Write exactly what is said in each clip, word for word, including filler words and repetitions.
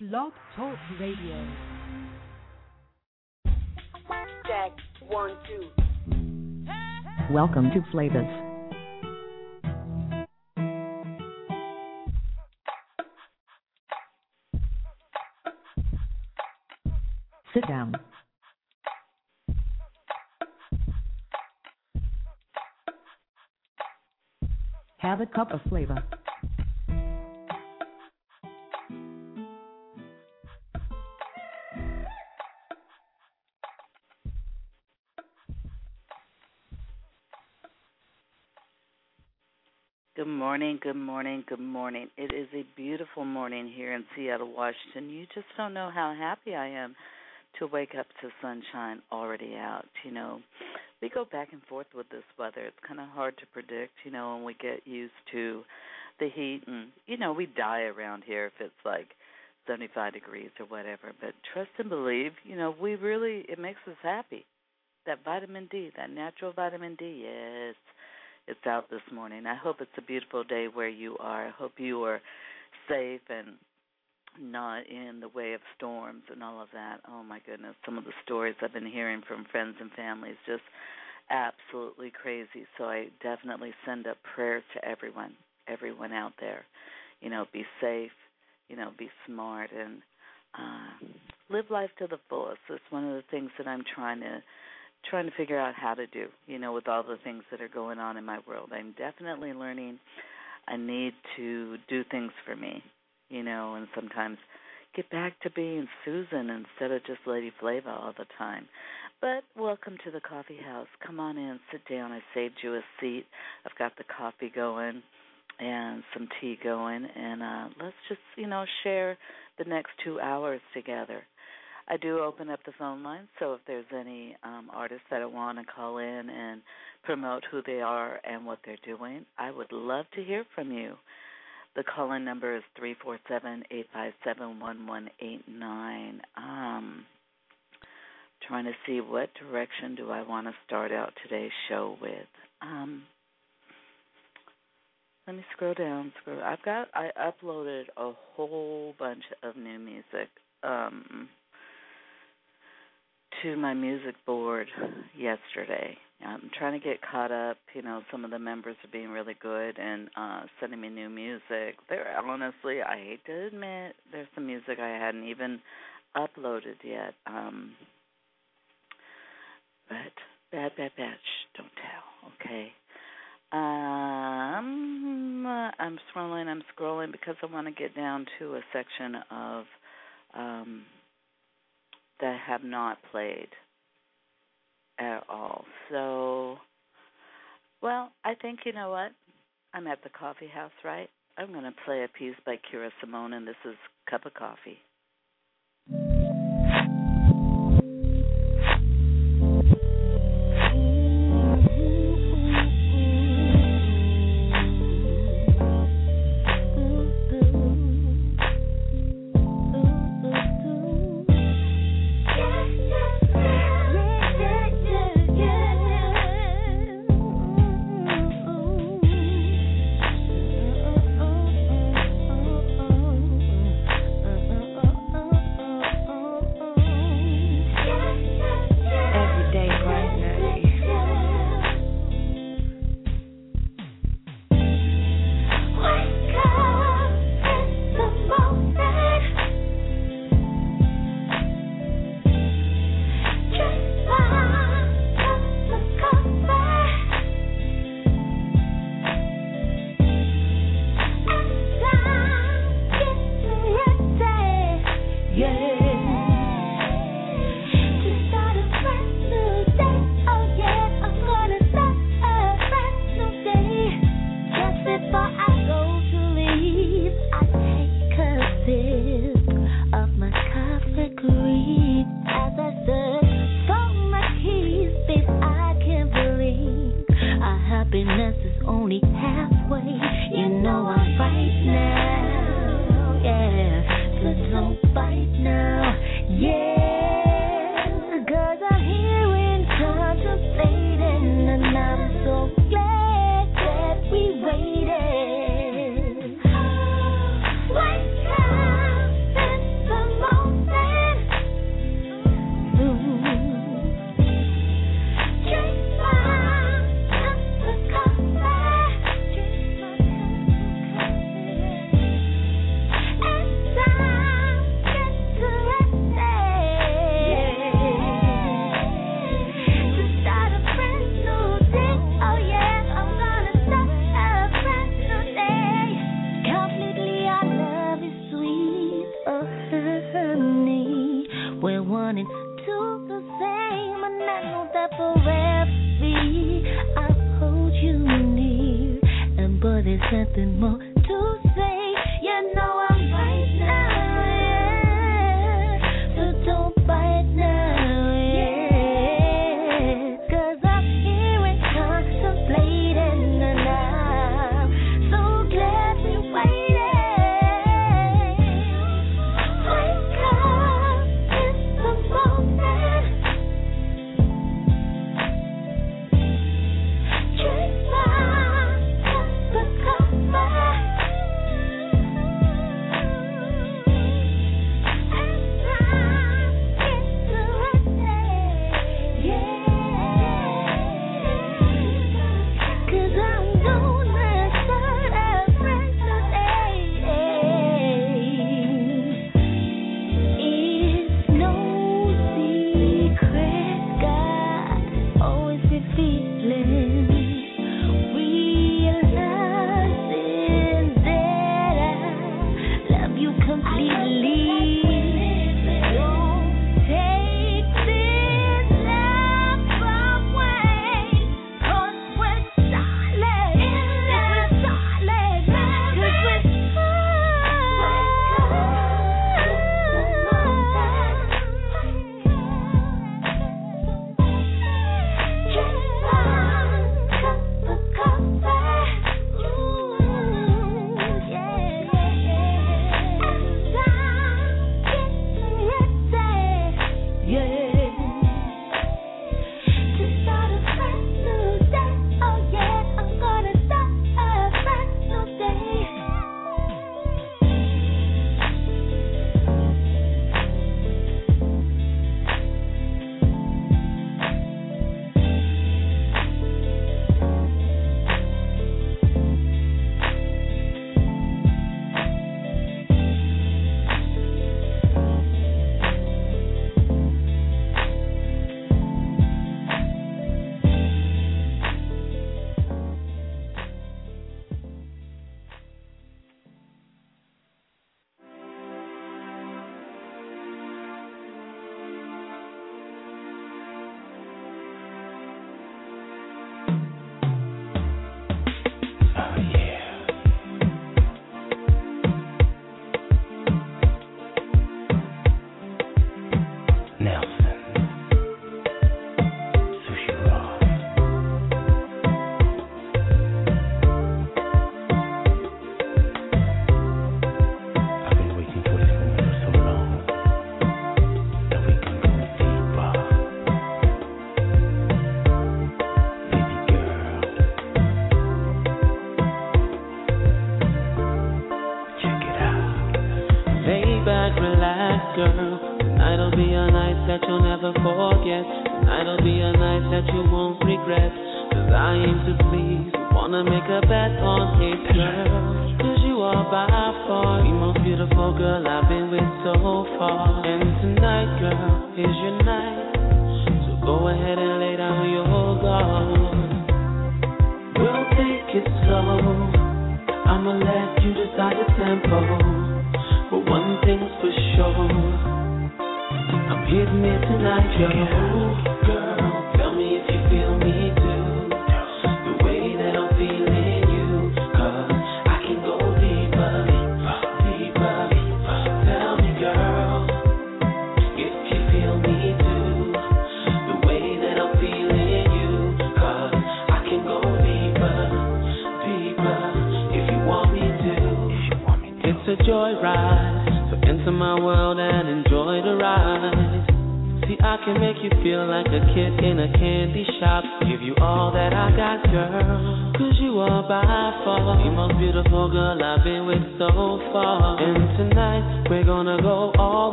Blog Talk Radio. Check one, two. Welcome to Flavas. Sit down. Have a cup of flavor. Good morning, good morning, good morning. It is a beautiful morning here in Seattle, Washington. You just don't know how happy I am to wake up to sunshine already out. You know, we go back and forth with this weather. It's kind of hard to predict, you know, when we get used to the heat. And, you know, we die around here if it's like seventy-five degrees or whatever. But trust and believe, you know, we really, it makes us happy. That vitamin D, that natural vitamin D, yes. It's out this morning. I hope it's a beautiful day where you are. I hope you are safe and not in the way of storms and all of that. Oh, my goodness. Some of the stories I've been hearing from friends and families, just absolutely crazy. So I definitely send up prayers to everyone, everyone out there. You know, be safe, you know, be smart, and uh, live life to the fullest. It's one of the things that I'm trying to trying to figure out how to do, you know, with all the things that are going on in my world. I'm definitely learning I need to do things for me, you know, and sometimes get back to being Susan instead of just Lady Flava all the time. But welcome to the coffee house. Come on in, sit down. I saved you a seat. I've got the coffee going and some tea going, and uh, let's just, you know, share the next two hours together. I do open up the phone line, so if there's any um, artists that want to call in and promote who they are and what they're doing, I would love to hear from you. The call-in number is three four seven, eight five seven, one one eight nine. Um, trying to see what direction do I want to start out today's show with. Um, let me scroll down. Scroll. I've got. I uploaded a whole bunch of new music. Um, to my music board yesterday. I'm trying to get caught up. You know, some of the members are being really good and uh, sending me new music. There, honestly, I hate to admit, there's some music I hadn't even uploaded yet. Um, but bad, bad, bad. Shh, don't tell, okay? Um, I'm scrolling, I'm scrolling because I want to get down to a section of um, that have not played at all. So, well, I think, you know what? I'm at the coffee house, right? I'm going to play a piece by Kira Simone, and this is Cup of Coffee. Oh running to the same, and I know that forever I'll hold you near. And boy, there's nothing more to say. You know I'm right now, yeah. So don't bite now, yeah. 'Cause I'm here and contemplating, and I'm so glad we waited. Wake up, it's the moment. Drink my cup of coffee.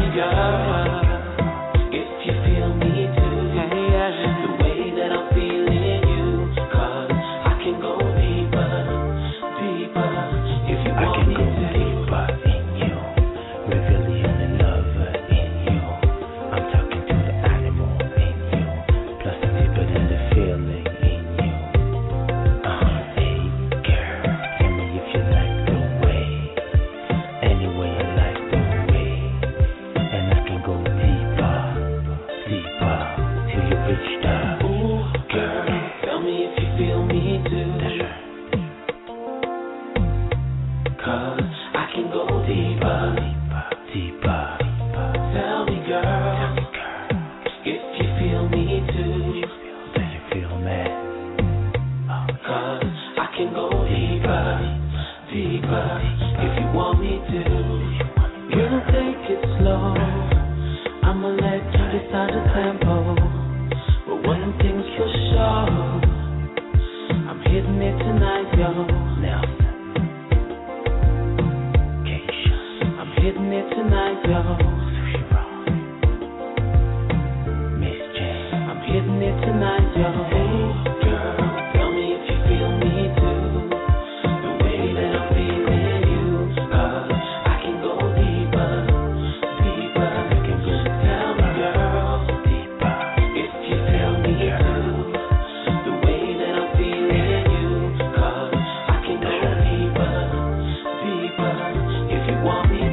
If you feel me too, the way that I'm feeling. reached out. Ooh, girl, tell me if you feel me too. That's right. 'Cause I can go deeper, deeper, deeper. Tell me, girl, tell me, girl, if you feel me too. Do you feel me? Oh, 'cause I can go deeper, deeper, if you want me to. We'll take it slow. I'ma let you decide the tempo. But one thing's for sure, I'm hitting it tonight, yo. Now, I'm hitting it tonight, yo. Miss Jane, I'm hitting it tonight, yo. Hey, girl, tell me if you feel me too. The way that I'm feeling you, 'cause I can go deeper, deeper. Tell me, girl, deeper, if you feel me too. The way that I'm feeling you, 'cause I can go deeper, deeper, if you want me to.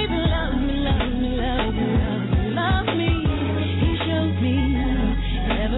Never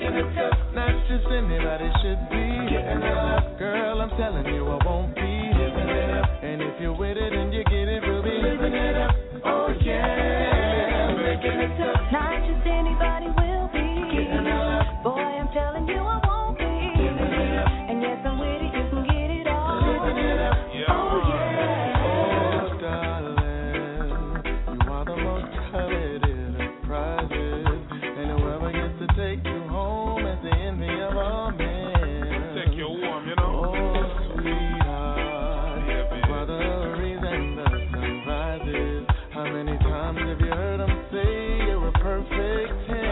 making it tough. Not just anybody should be giving it up. Girl, I'm telling you, I won't be giving it up. And if you're with it and you get it, we'll be living it up. Oh yeah, making it tough. Not just anybody will be giving it up. Boy, I'm telling you, I won't be giving it up. And yes, I'm with it, you can get it all. Living it up. Yeah. Oh yeah. Oh darling, you are the most coveted of prizes, and whoever gets to take you home is the envy of all men. Take you warm, you know. Oh sweetheart, you are the reason the sun rises. How many times have you heard them say you're a perfect ten?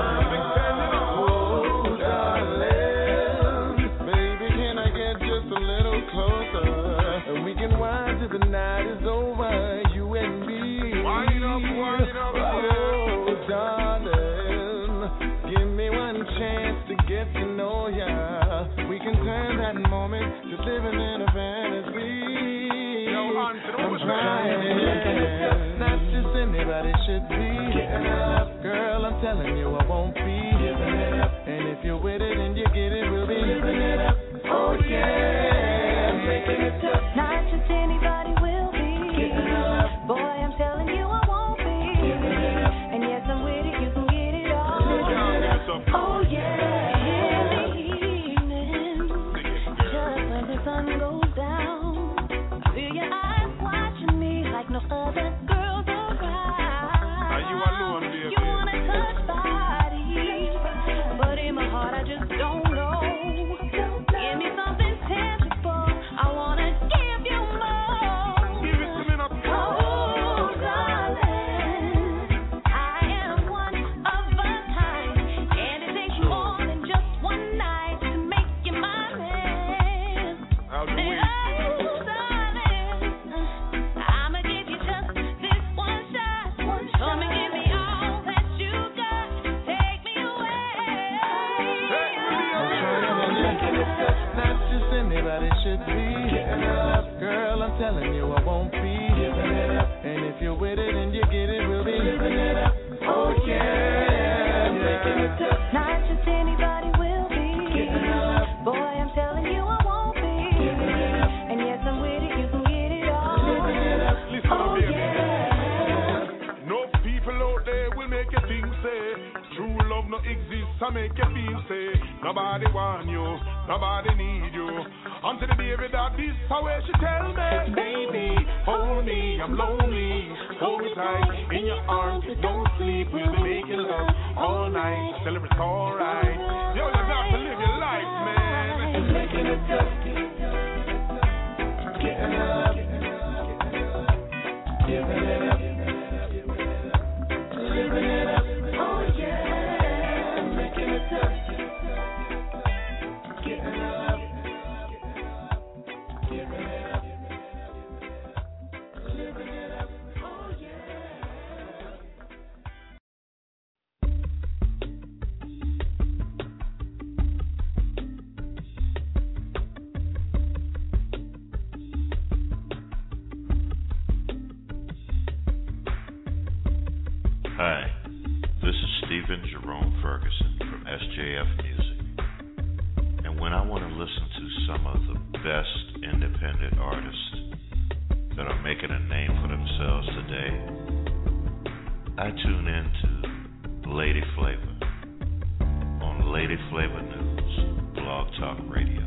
Oh darling, baby, can I get just a little closer? And we can wind till the night is over, you and me. Wind up, wind up, oh darling, give me one chance to get to know ya. We can turn that moment to living in a fantasy. Yo, on to the I'm bush, trying it. Not just anybody should be giving it up. Girl, I'm telling you, I won't be giving it up. And if you're with it and you get it, we'll be living it up. Oh yeah, making it tough. Not just anybody will be giving it up. Boy, I'm telling you, I won't be giving it up. And yes, I'm with it, you can get it all. Living it up. Oh yeah, in the evening, just when the sun goes down, I feel your eyes watching me like no other girls around. Are you alone, baby? You wanna touch body, but in my heart I just don't know. Give me something tangible, I wanna give you more. Give it to me now. Oh darling, I am one of a kind, and it takes more than just one night to make you my man. I'll do it. Oh darling, I'ma give you just this one shot. Come and give me all that you got. Take me away. Not just anybody should be giving it up. Girl, I'm telling you, I won't be giving it up. And if you're with it and you get it, we'll be living it up. Oh yeah, making it tough. Not just anybody will be giving it up. Boy, I'm telling you, I won't be Giving it up. And yes, I'm with it, you can get it all. Living it up. Listen Oh up, baby. yeah. No people out there will make you think, say, true love no exists, I make you feel, say, nobody want you, nobody need you. Until the baby that this how she tell me, baby, hold me, I'm lonely. Hold me tight in your arms, don't sleep, we'll be making love all night. Tell her it's alright. Yo, you got to live your life, man. Making it tough. Getting up. Giving it up. Living it up. Oh yeah. Making it tough. Getting up. Giving it up. Living it up. Oh yeah. Hi, this is Stephen Jerome Ferguson from S J F Music. And when I want to listen to some of the best independent artists that are making a name for themselves today, I tune in to Lady Flavor on Lady Flavor News Blog Talk Radio.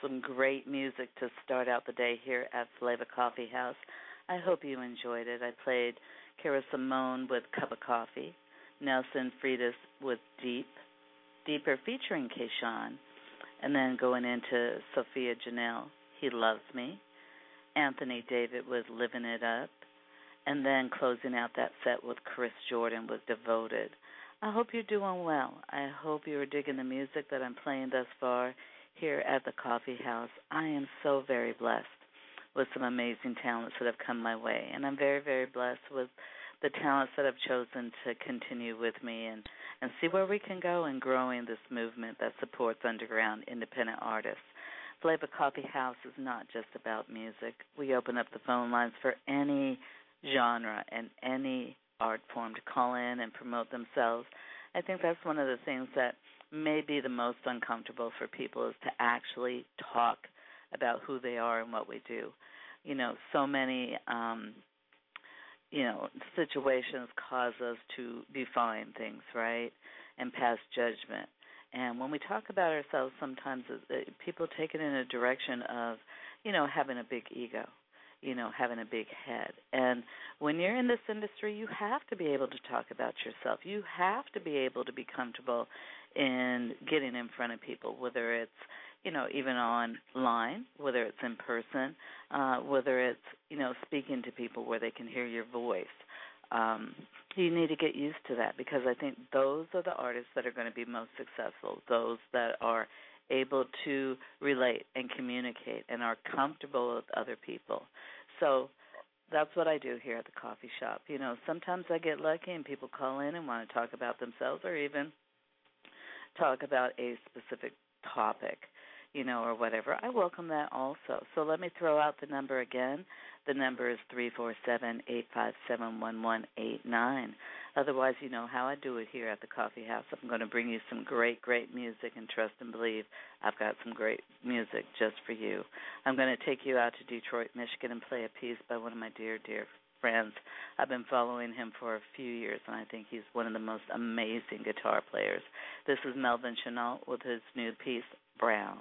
some great music to start out the day here at Flavor Coffee House. I hope you enjoyed it. I played Cara Simone with Cup of Coffee, Nelson Freitas with Deep, Deeper featuring Kayshawn, and then going into Sophia Janelle, He Loves Me, Anthony David with Living It Up, and then closing out that set with Chris Jordan with Devoted. I hope you're doing well. I hope you're digging the music that I'm playing thus far here at the Coffee House. I am so very blessed with some amazing talents that have come my way, and I'm very, very blessed with the talents that have chosen to continue with me and, and see where we can go in growing this movement that supports underground independent artists. Flavor Coffee House is not just about music. We open up the phone lines for any genre and any art form to call in and promote themselves. I think that's one of the things that may be the most uncomfortable for people, is to actually talk about who they are and what we do. You know, so many, um, you know, situations cause us to define things, right, and pass judgment. And when we talk about ourselves, sometimes it, it, people take it in a direction of, you know, having a big ego, you know, having a big head. And when you're in this industry, you have to be able to talk about yourself. You have to be able to be comfortable in getting in front of people, whether it's, you know, even online, whether it's in person, uh, whether it's, you know, speaking to people where they can hear your voice. Um, you need to get used to that, because I think those are the artists that are going to be most successful, those that are able to relate and communicate and are comfortable with other people. So that's what I do here at the coffee shop. You know, sometimes I get lucky and people call in and want to talk about themselves, or even talk about a specific topic, you know, or whatever. I welcome that also. So let me throw out the number again. The number is three four seven, eight five seven, one one eight nine. Otherwise, you know how I do it here at the Coffee House. I'm going to bring you some great, great music, and trust and believe I've got some great music just for you. I'm going to take you out to Detroit, Michigan, and play a piece by one of my dear, dear friends. I've been following him for a few years, and I think he's one of the most amazing guitar players. This is Melvin Chenault with his new piece, Brown.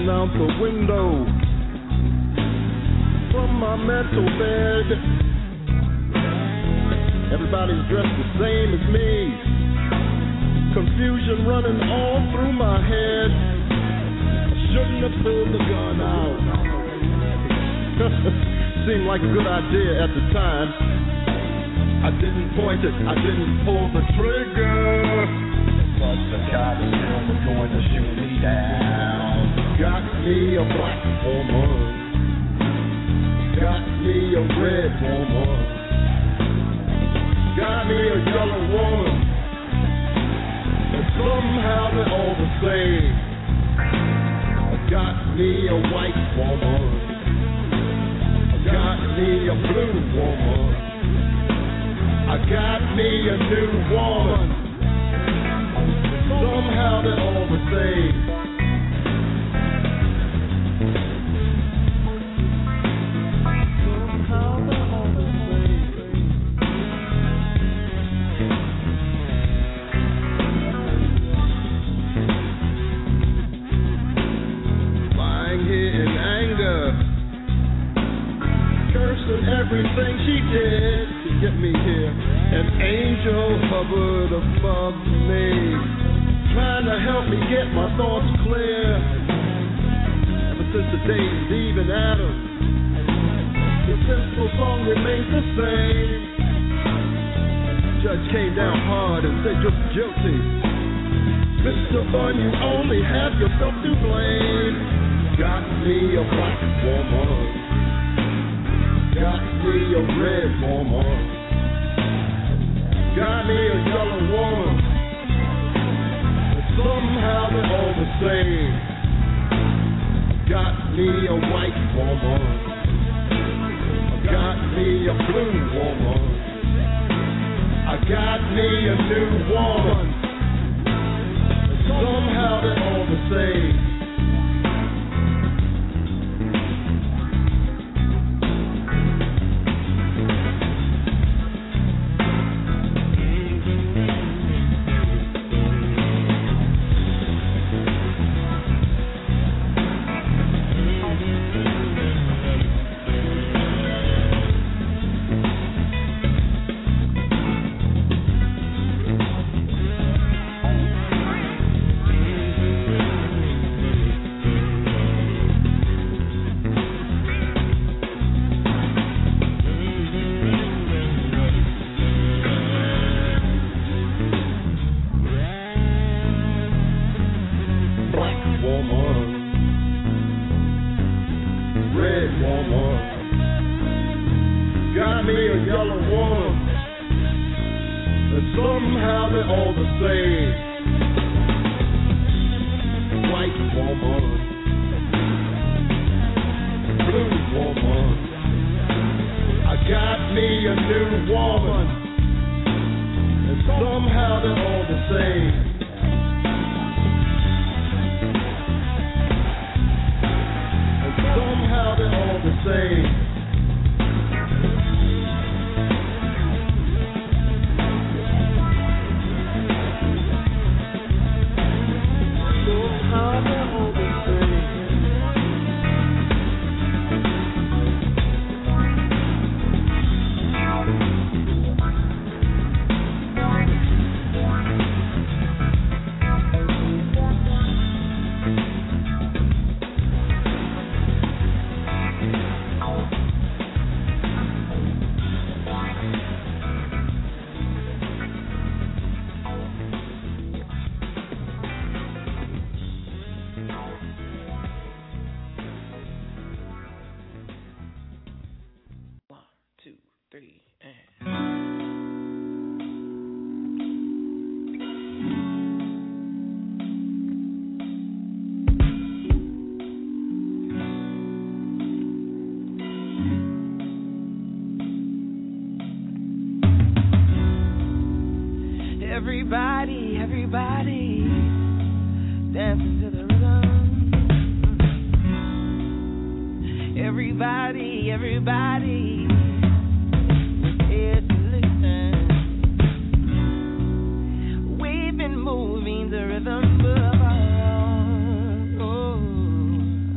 looking out the window from my mental bed. Everybody's dressed the same as me. Confusion running all through my head. I shouldn't have pulled the gun out. Seemed like a good idea at the time. I didn't point it, I didn't pull the trigger. But the cops were going to shoot me down. Got me a black woman. Got me a red woman. Got me a yellow woman. And somehow they're all the same. Got me a white woman. Got me a blue woman. I got me a new woman. Somehow they're all the same. Somehow they're all the same. Lying here in anger, cursing everything she did to get me here. An angel hovered above me, trying to help me get my thoughts clear. Ever since the days of Eve and Adam, the simple song remains the same. Judge came down hard and said you're guilty. Mister Bun, you only have yourself to blame. Got me a black woman. Got me a red woman. Got me a yellow woman. Somehow they're all the same. Got me a white woman. Got me a blue woman. I got me a new woman. Somehow they're all the same. Everybody, everybody dancing to the rhythm. Everybody, everybody here to listen. We've been moving the rhythm. Oh,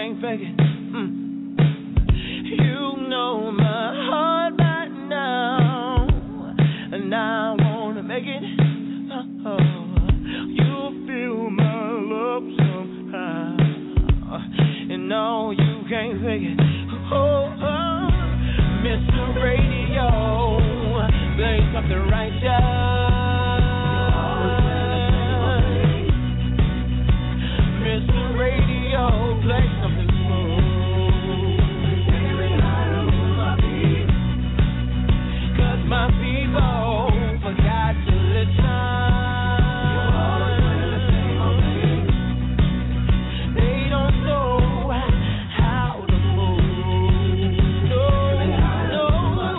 can't fake it. Mm. You know my heart by now, and I wanna make it. Oh, you feel my love somehow, and no, you can't fake it. Oh, oh, Mister Radio, play something right down. Mister Radio, play something smooth. Cause my people forgot to listen. They don't know how to move. No, no.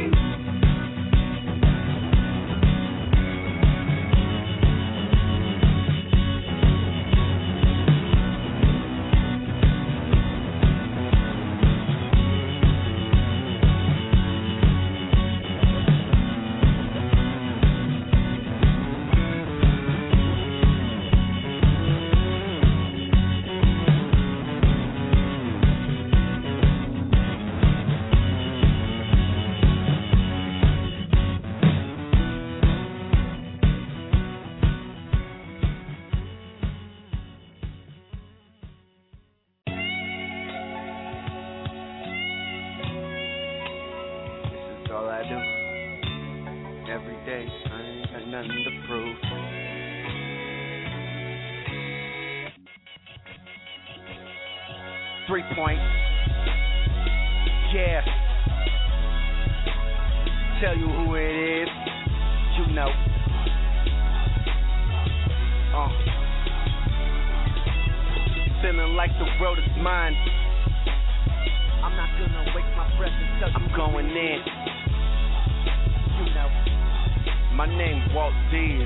Three point. Yeah. Tell you who it is. You know. Uh. Feeling like the world is mine. I'm not gonna waste my breath until I'm going in. You know. My name Walt Diaz.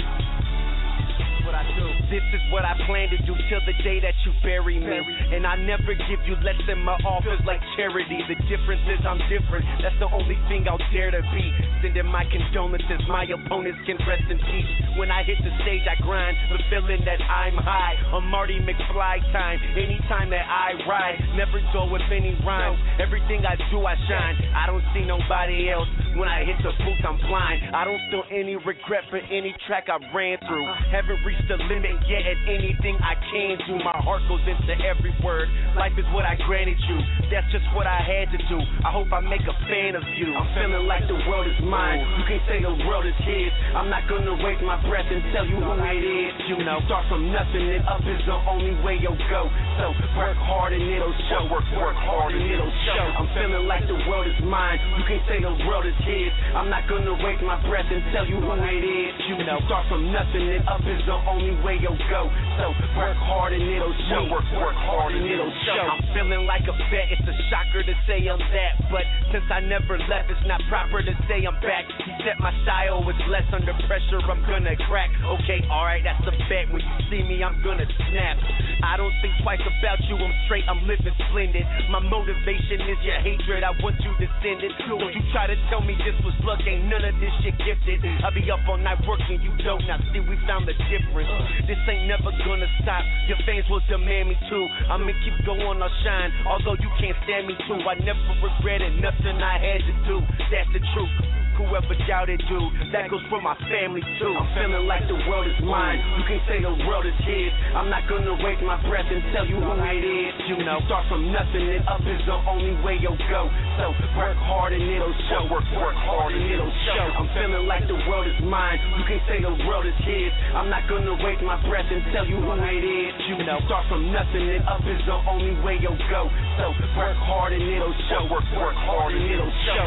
What I do. This is what I plan to do till the day that you bury me. And I never give you less than my office like charity. The difference is I'm different. That's the only thing I'll dare to be. Sending my condolences. My opponents can rest in peace. When I hit the stage, I grind. The feeling that I'm high. I'm Marty McFly time. Anytime that I ride. Never go with any rhymes. Everything I do, I shine. I don't see nobody else. When I hit the booth, I'm blind. I don't feel any regret for any track I ran through. Haven't reached the limit yet at anything I can do. My heart goes into every word. Life is what I granted you. That's just what I had to do. I hope I make a fan of you. I'm feeling like the world is mine. You can say the world is his. I'm not gonna waste my breath and tell you who it is. You know, start from nothing and up is the only way you'll go. So work hard and it'll show. Work, work hard and it'll show. I'm feeling like the world is mine. You can say the world is his. I'm not gonna waste my breath and tell you who it is. You know, start from nothing and up is the only way you'll go. So work hard and it'll show. Work, work hard and it'll show. I'm feeling like a vet. It's a shocker to say I'm that, but since I never left, it's not proper to say I'm back. He said my style was less under pressure. I'm gonna crack. Okay, alright, that's a bet. When you see me, I'm gonna snap. I don't think twice about you. I'm straight. I'm living splendid. My motivation is your hatred. I want you to send it. Don't you try to tell me this was luck. Ain't none of this shit gifted. I be up all night working. You don't. Now see, we found the difference. This ain't never gonna stop. Your fans will demand me too. I'ma keep going, I'll shine. Although you can't stand me too. I never regretted nothing I had to do. That's the truth. Whoever doubted you, that goes for my family too. I'm feeling like the world is mine. You can say the world is his. I'm not gonna waste my breath and tell you who it is. You know, start from nothing and up is the only way you'll go. So work hard and it'll show. Work, work hard and it'll show. I'm feeling like the world is mine. You can say the world is his. I'm not gonna waste my breath and tell you who it is. You know, start from nothing and up is the only way you'll go. So work hard and it'll show. Work, work hard and it'll show.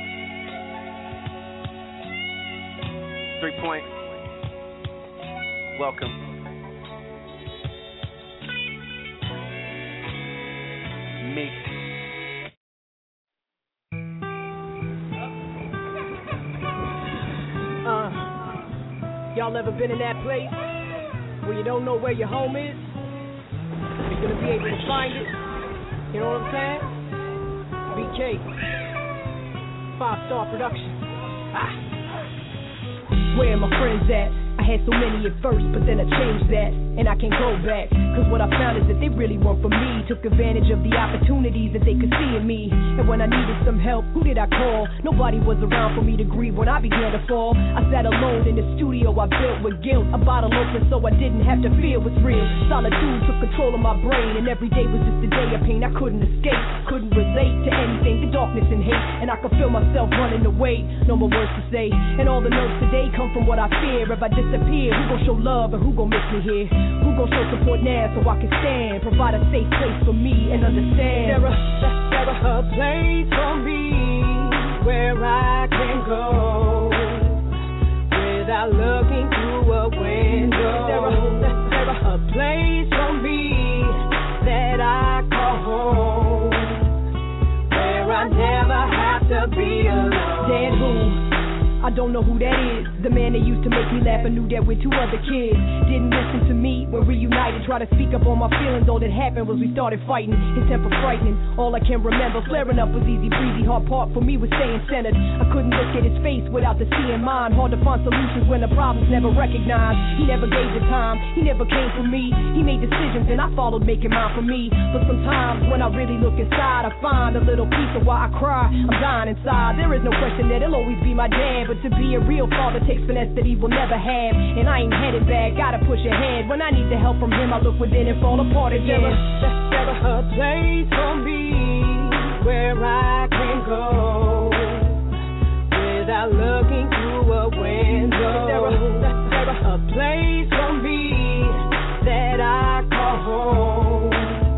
Three point. Welcome. Me. Uh, y'all ever been in that place where you don't know where your home is? You're gonna be able to find it. You know what I'm saying? B K. Five Star Production. Ah. Where my friends at? I had so many at first, but then I changed that, and I can't go back. Cause what I found is that they really weren't for me. Took advantage of the opportunities that they could see in me. And when I needed some help, who did I call? Nobody was around for me to grieve when I began to fall. I sat alone in the studio I built with guilt. A bottle open so I didn't have to fear what's real. Solitude took control of my brain, and every day was just a day of pain I couldn't escape. Couldn't relate to anything, the darkness and hate. And I could feel myself running away. No more words to say. And all the nerves today come from what I fear. If I disappear, who gon' show love and who gon' miss me here? Who gon' show support now so I can stand? Provide a safe place for me and understand. There a, there a place for me where I can go without looking through a window. There a, there a place for me that I call home where I never have to be alone. Dead who? I don't know who that is. The man that used to make me laugh, I knew that with two other kids. Didn't listen to me when reunited. Tried to speak up on my feelings. All that happened was we started fighting. His temper frightening. All I can remember, flaring up was easy breezy. Hard part for me was staying centered. I couldn't look at his face without the sea in mind. Hard to find solutions when the problem's never recognized. He never gave the time. He never came for me. He made decisions and I followed making mine for me. But sometimes when I really look inside, I find a little piece of why I cry. I'm dying inside. There is no question that he'll always be my dad. But to be a real father takes finesse that he will never have. And I ain't headed back, gotta push ahead. When I need the help from him, I look within and fall apart again. There a, there a place for me where I can go without looking through a window. There a, there a place for me that I call home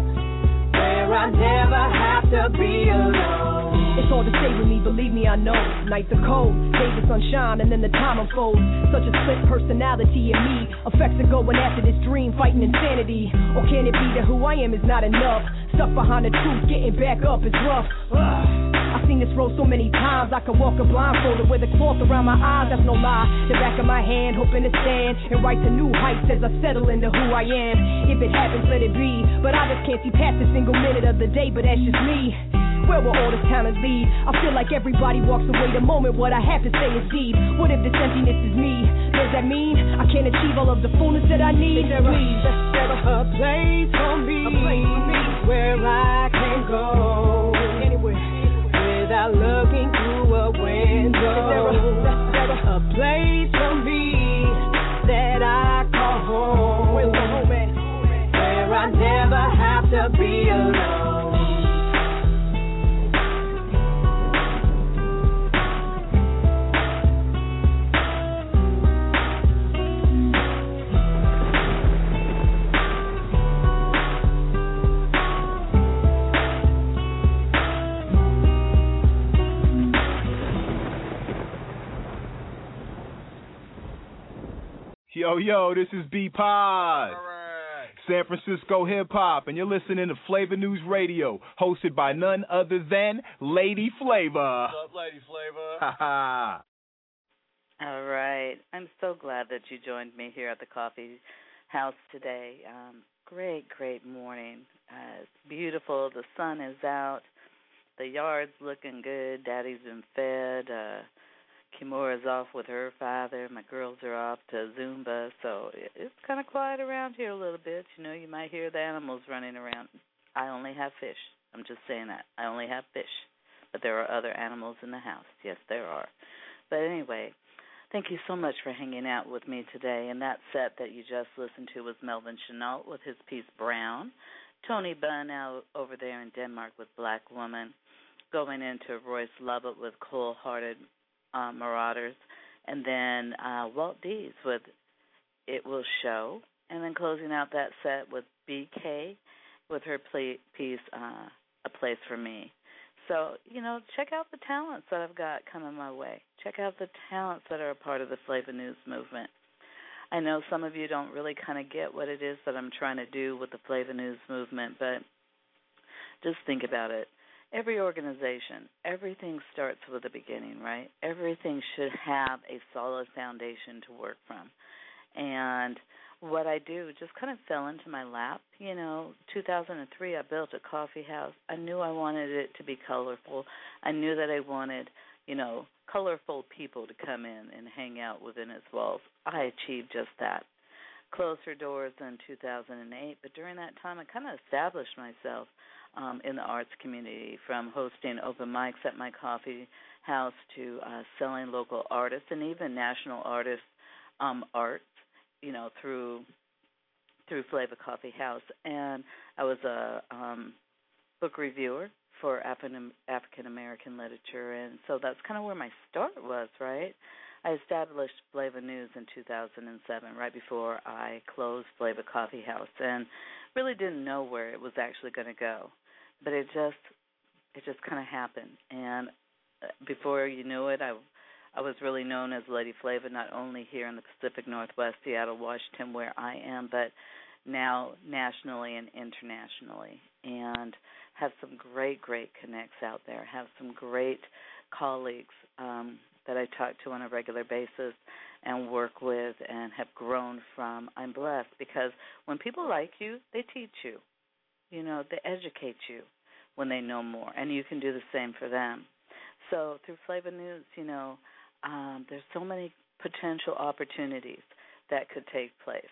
where I never have to be alone. It's all to stay with me, believe me, I know. Nights are cold, days are sunshine, and then the time unfolds. Such a split personality in me. Effects are going after this dream, fighting insanity. Or can it be that who I am is not enough? Stuck behind the truth, getting back up is rough. Ugh. I've seen this road so many times, I could walk a blindfolded with a cloth around my eyes, that's no lie. The back of my hand, hoping to stand and rise to new heights as I settle into who I am. If it happens, let it be. But I just can't see past a single minute of the day, but that's just me. Where will all this talent lead? I feel like everybody walks away the moment what I have to say is deep. What if this emptiness is me? Does that mean I can't achieve all of the fullness that I need? There Please, there a place for me, a place for me where I can go anywhere without looking through a window. There a, there a place for me that I call home where I never have to be alone. Yo, yo, this is B-Pod. All right. San Francisco Hip Hop, and you're listening to Flavor News Radio, hosted by none other than Lady Flavor. What's up, Lady Flavor? Ha ha. All right. I'm so glad that you joined me here at the coffee house today. Um, great, great morning. Uh, it's beautiful. The sun is out. The yard's looking good. Daddy's been fed. Uh, Kimura's off with her father. My girls are off to Zumba, so it's kind of quiet around here a little bit. You know, you might hear the animals running around. I only have fish. I'm just saying that. I only have fish. But there are other animals in the house. Yes, there are. But anyway, thank you so much for hanging out with me today. And that set that you just listened to was Melvin Chenault with his piece Brown. Tony Bunn out over there in Denmark with Black Woman. Going into Royce Lovett with Cold-Hearted Uh, Marauders, and then uh, Walt Dees with It Will Show, and then closing out that set with B K with her play, piece, uh, A Place for Me. So, you know, check out the talents that I've got coming my way. Check out the talents that are a part of the Flavor News movement. I know some of you don't really kind of get what it is that I'm trying to do with the Flavor News movement, but just think about it. Every organization, everything starts with a beginning, right? Everything should have a solid foundation to work from. And what I do just kind of fell into my lap. You know, two thousand three, I built a coffee house. I knew I wanted it to be colorful. I knew that I wanted, you know, colorful people to come in and hang out within its walls. I achieved just that. Closed her doors in two thousand eight, but during that time I kind of established myself um, in the arts community, from hosting open mics at my coffee house to uh, selling local artists and even national artists um, art, you know, through through Flavor Coffee House. And I was a um, book reviewer for African American literature, and so that's kind of where my start was, right? I established Flavor News in two thousand seven, right before I closed Flavor Coffee House, and really didn't know where it was actually going to go, but it just it just kind of happened. And before you knew it, I I was really known as Lady Flavor, not only here in the Pacific Northwest, Seattle, Washington, where I am, but now nationally and internationally, and have some great, great connects out there, have some great colleagues um, that I talk to on a regular basis and work with and have grown from. I'm blessed because when people like you, they teach you. You know, they educate you when they know more, and you can do the same for them. So through Flavor News, you know, um, there's so many potential opportunities that could take place.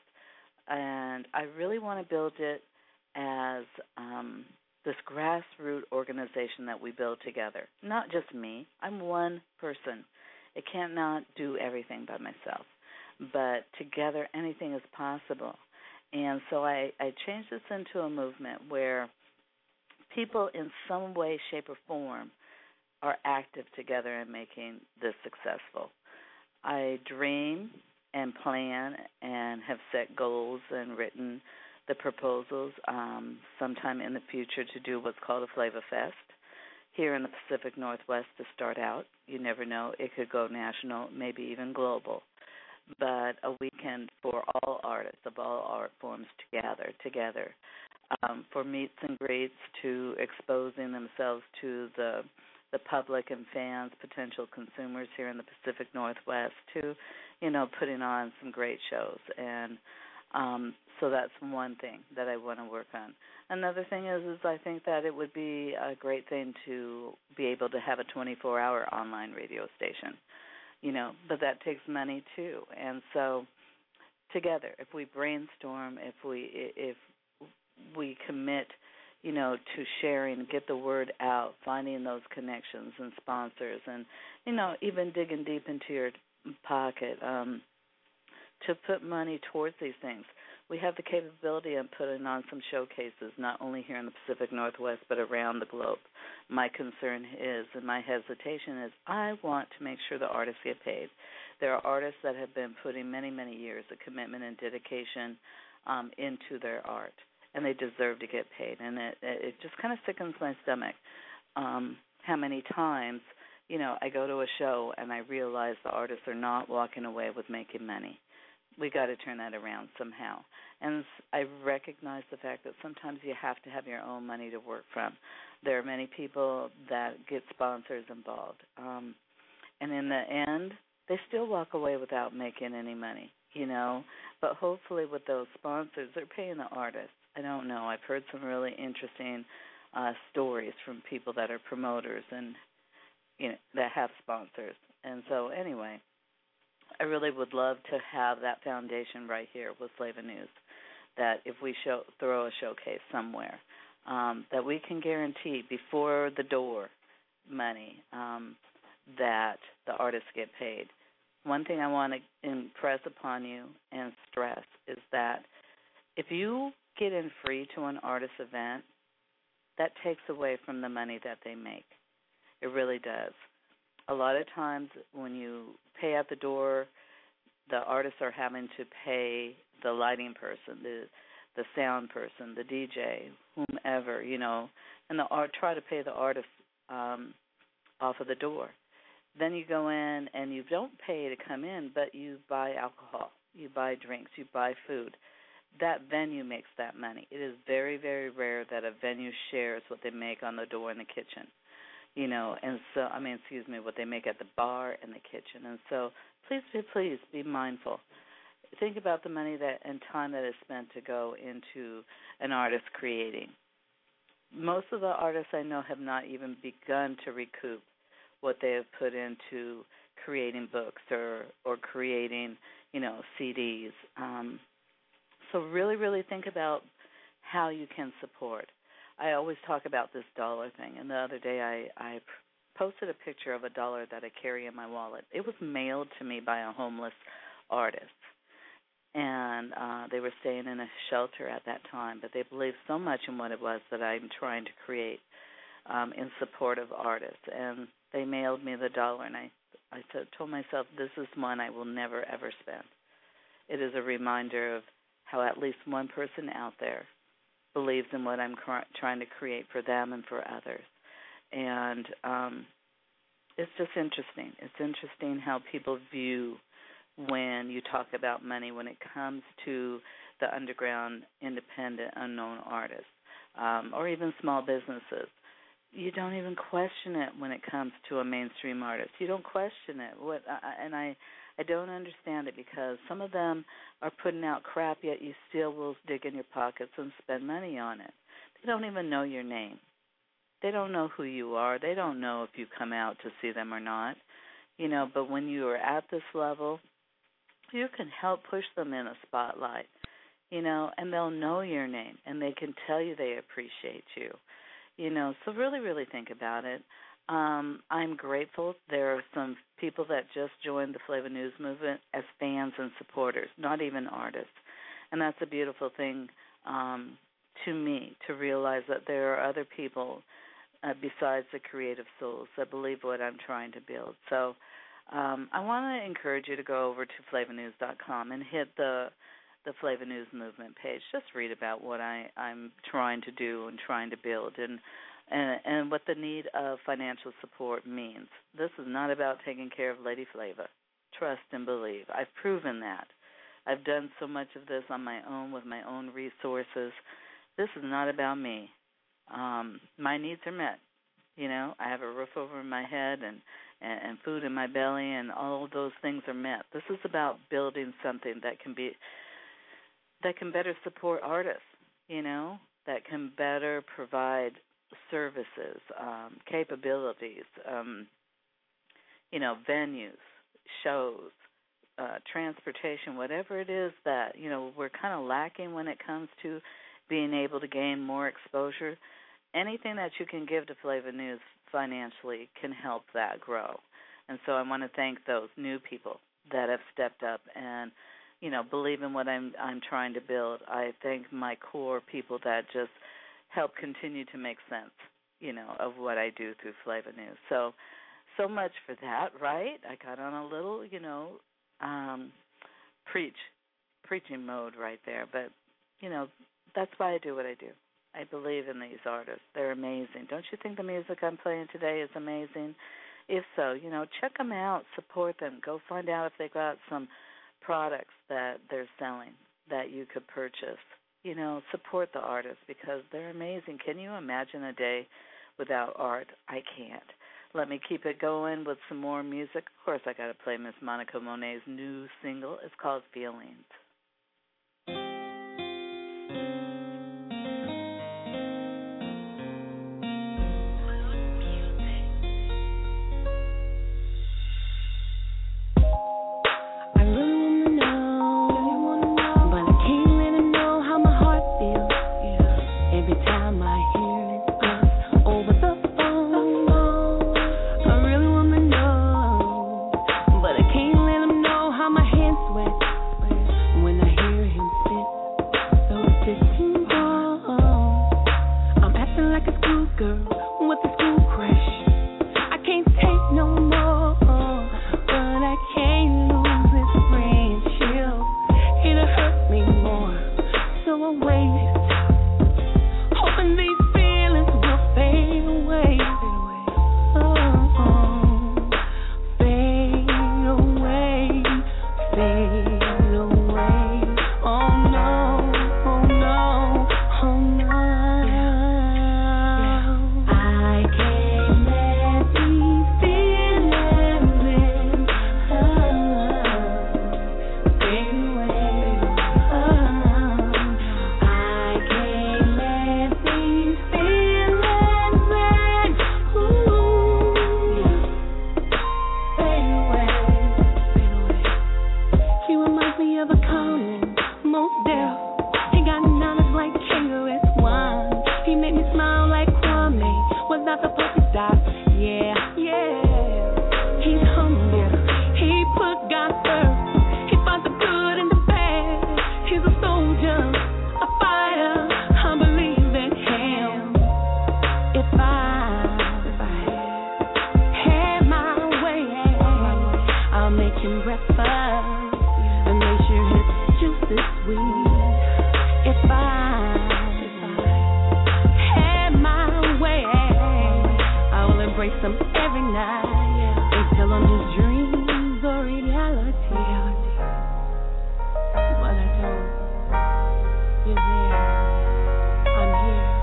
And I really want to build it as um, this grassroots organization that we build together. Not just me. I'm one person. I cannot do everything by myself. But together, anything is possible. And so I, I changed this into a movement where people in some way, shape, or form are active together in making this successful. I dream and plan and have set goals and written the proposals um, sometime in the future to do what's called a Flavor Fest here in the Pacific Northwest to start out. You never know. It could go national, maybe even global. But a weekend for all artists of all art forms to gather together, um, for meets and greets, to exposing themselves to the the public and fans, potential consumers here in the Pacific Northwest, to, you know, putting on some great shows. And um, so that's one thing that I want to work on. Another thing is, is I think that it would be a great thing to be able to have a twenty-four hour online radio station, you know, but that takes money too. And so together, if we brainstorm, if we if we commit, you know, to sharing, get the word out, finding those connections and sponsors, and, you know, even digging deep into your pocket um, to put money towards these things. We have the capability of putting on some showcases, not only here in the Pacific Northwest, but around the globe. My concern is, and my hesitation is, I want to make sure the artists get paid. There are artists that have been putting many, many years of commitment and dedication um, into their art, and they deserve to get paid. And it, it just kind of sickens my stomach um, how many times, you know, I go to a show and I realize the artists are not walking away with making money. We got to turn that around somehow. And I recognize the fact that sometimes you have to have your own money to work from. There are many people that get sponsors involved. Um, and in the end, they still walk away without making any money, you know. But hopefully with those sponsors, they're paying the artists. I don't know. I've heard some really interesting uh, stories from people that are promoters and, you know, that have sponsors. And so anyway, I really would love to have that foundation right here with Flavor News, that if we show, throw a showcase somewhere, um, that we can guarantee before the door money um, that the artists get paid. One thing I want to impress upon you and stress is that if you get in free to an artist event, that takes away from the money that they make. It really does. A lot of times when you pay at the door, the artists are having to pay the lighting person, the the sound person, the D J, whomever, you know, and the art try to pay the artist um, off of the door. Then you go in and you don't pay to come in, but you buy alcohol, you buy drinks, you buy food. That venue makes that money. It is very, very rare that a venue shares what they make on the door in the kitchen. You know, and so, I mean, excuse me, what they make at the bar and the kitchen. And so please, please, please be mindful. Think about the money that and time that is spent to go into an artist creating. Most of the artists I know have not even begun to recoup what they have put into creating books or, or creating, you know, C Ds. Um, so really, really think about how you can support. I always talk about this dollar thing, and the other day I, I posted a picture of a dollar that I carry in my wallet. It was mailed to me by a homeless artist, and uh, they were staying in a shelter at that time, but they believed so much in what it was that I'm trying to create um, in support of artists, and they mailed me the dollar, and I, I t- told myself, this is one I will never, ever spend. It is a reminder of how at least one person out there believes in what I'm cr- trying to create for them and for others. And um, it's just interesting. It's interesting how people view when you talk about money when it comes to the underground, independent, unknown artists, um, or even small businesses. You don't even question it when it comes to a mainstream artist. You don't question it. What, uh, and I, I don't understand it because some of them are putting out crap, yet you still will dig in your pockets and spend money on it. They don't even know your name. They don't know who you are. They don't know if you come out to see them or not. You know, but when you are at this level, you can help push them in a spotlight, you know, and they'll know your name, and they can tell you they appreciate you, you know. So really, really think about it. Um, I'm grateful. There are some people that just joined the Flavor News movement as fans and supporters, not even artists. And that's a beautiful thing um, to me, to realize that there are other people uh, besides the creative souls that believe what I'm trying to build. So um, I want to encourage you to go over to flavor news dot com and hit the the Flavor News movement page. Just read about what I, I'm trying to do and trying to build and And, and what the need of financial support means. This is not about taking care of Lady Flavor. Trust and believe. I've proven that. I've done so much of this on my own with my own resources. This is not about me. Um, my needs are met. You know, I have a roof over my head and, and, and food in my belly, and all of those things are met. This is about building something that can be that can better support artists, you know, that can better provide services, um, capabilities, um, you know, venues, shows, uh, transportation, whatever it is that, you know, we're kind of lacking when it comes to being able to gain more exposure. Anything that you can give to Flavor News financially can help that grow. And so I want to thank those new people that have stepped up and, you know, believe in what I'm I'm trying to build. I thank my core people that just help continue to make sense, you know, of what I do through Flavor News. So, so much for that, right? I got on a little, you know, um, preach, preaching mode right there. But, you know, that's why I do what I do. I believe in these artists. They're amazing. Don't you think the music I'm playing today is amazing? If so, you know, check them out, support them. Go find out if they got some products that they're selling that you could purchase. You know, support the artists because they're amazing. Can you imagine a day without art? I can't. Let me keep it going with some more music. Of course, I got to play Miss Monica Monet's new single. It's called Feelings. embrace them every night. They tell them his dreams or reality. But I don't. You're there. I'm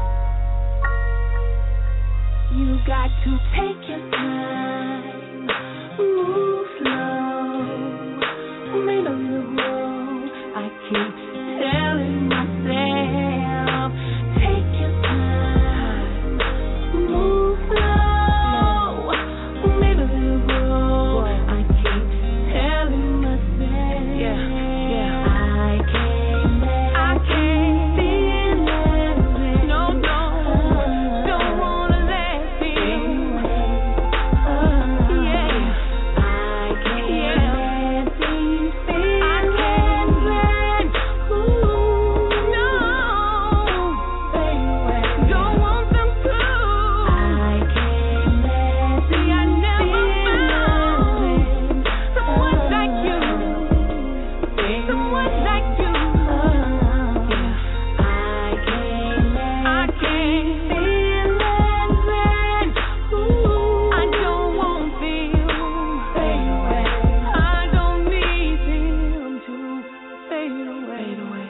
here. You got to take your time. Move slow. Maybe a little grow. I keep telling myself, take your time. Move slow. Maybe a little grow. I keep telling myself, yeah, yeah. I can't let I can't feel it. No, no. Don't wanna let feel. Yeah. I can't let these feel. I can't let. Ooh, no. Don't want them to. I can't let. See, I never found someone like you. Someone like you. I can't let. I can't feel and let. Ooh, I don't want feel. Fade away. I don't need them to fade away. Fade away.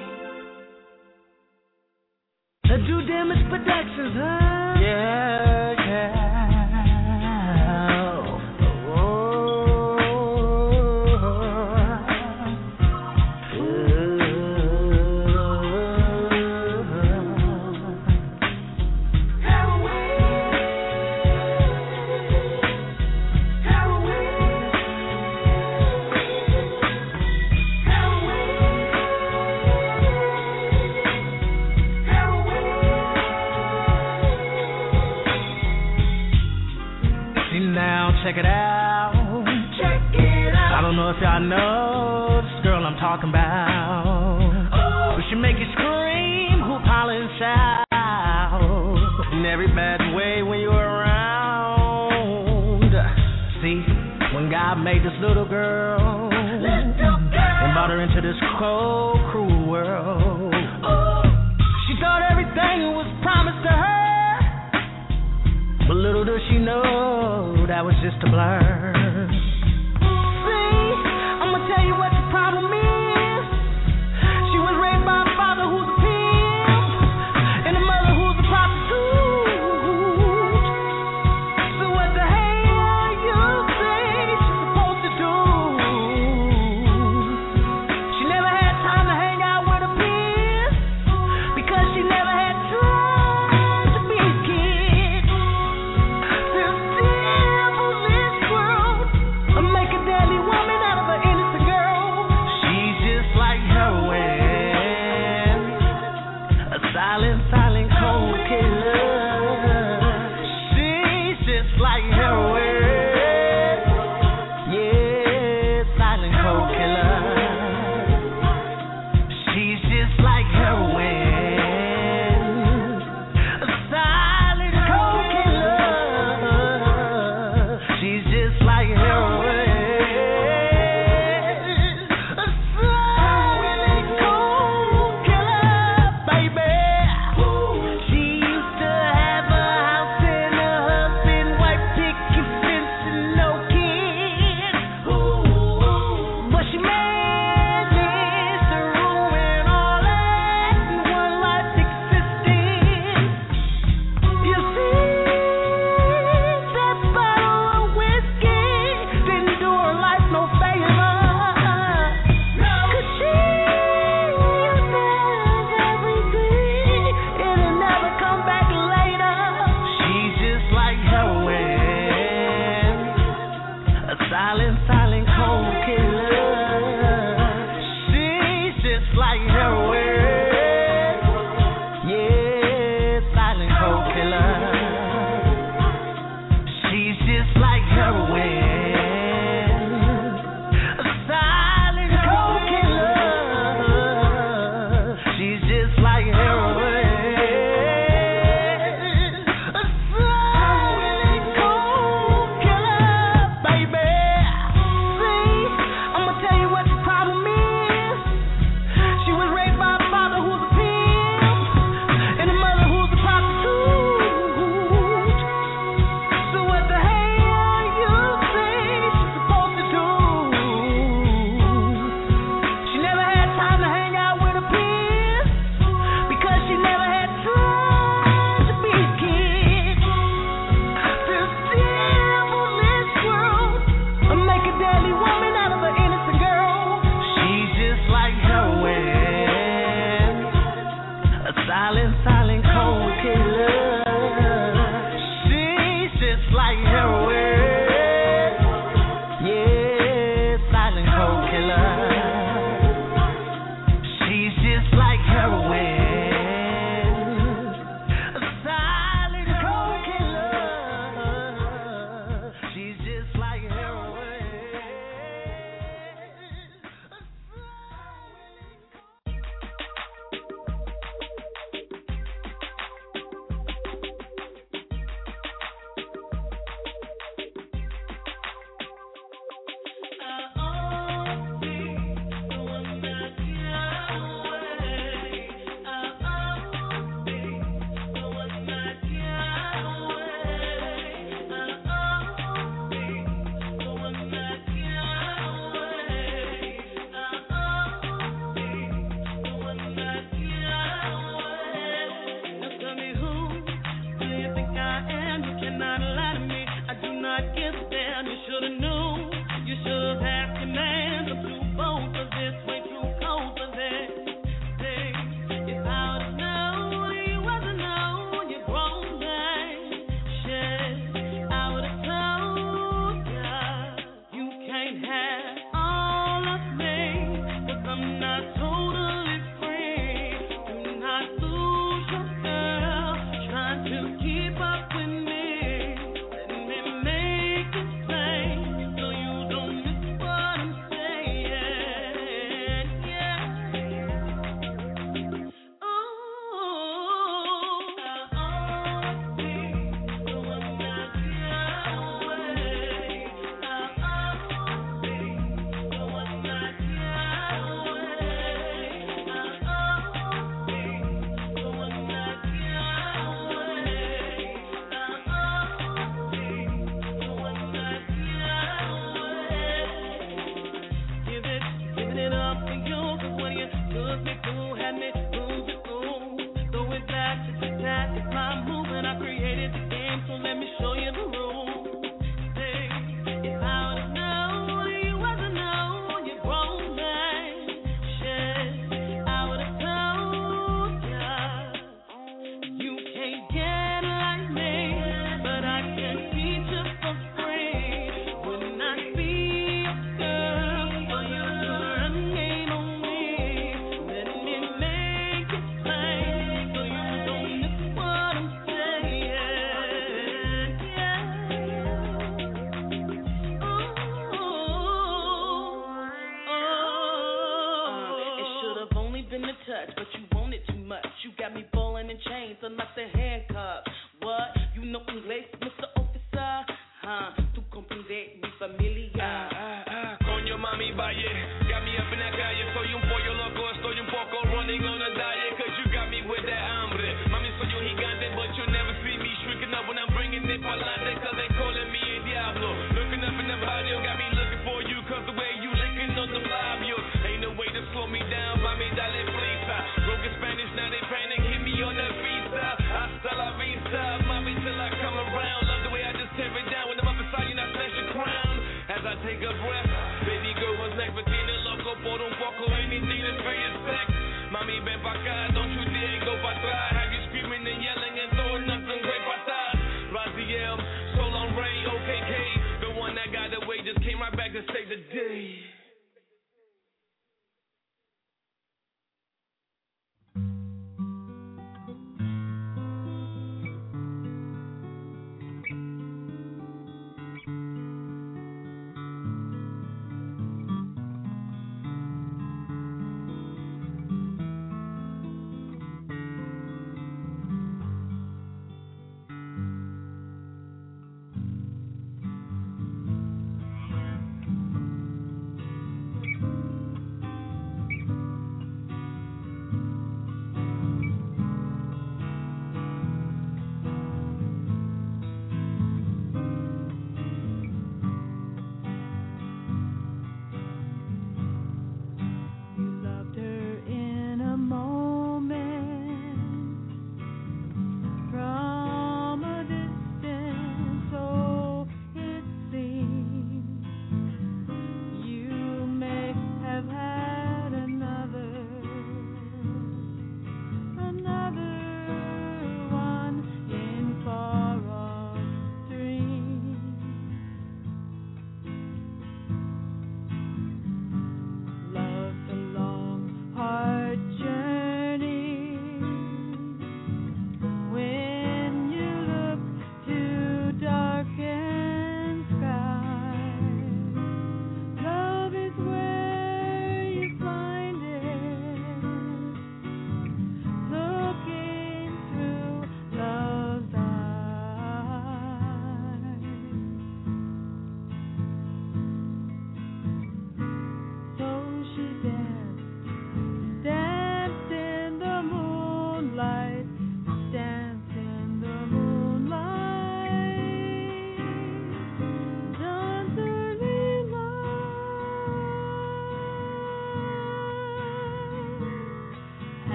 The Do Damage Productions, huh? Yeah, yeah. See now, check it out. Check it out. I don't know if y'all know this girl I'm talking about. But she make you scream, hoop, holler, and shout. In every bad way when you're around. See, when God made this little girl, and brought her into this cold, cruel world, she thought everything was promised to her. But little does she know that was just a blur. See, I'ma tell you what the problem is. She was raised by a father who's a pimp and a mother who's a prostitute. So what the hell you think she's supposed to do? She never had time to hang out with her peers because she never had time to be a kid. There's devils in this world.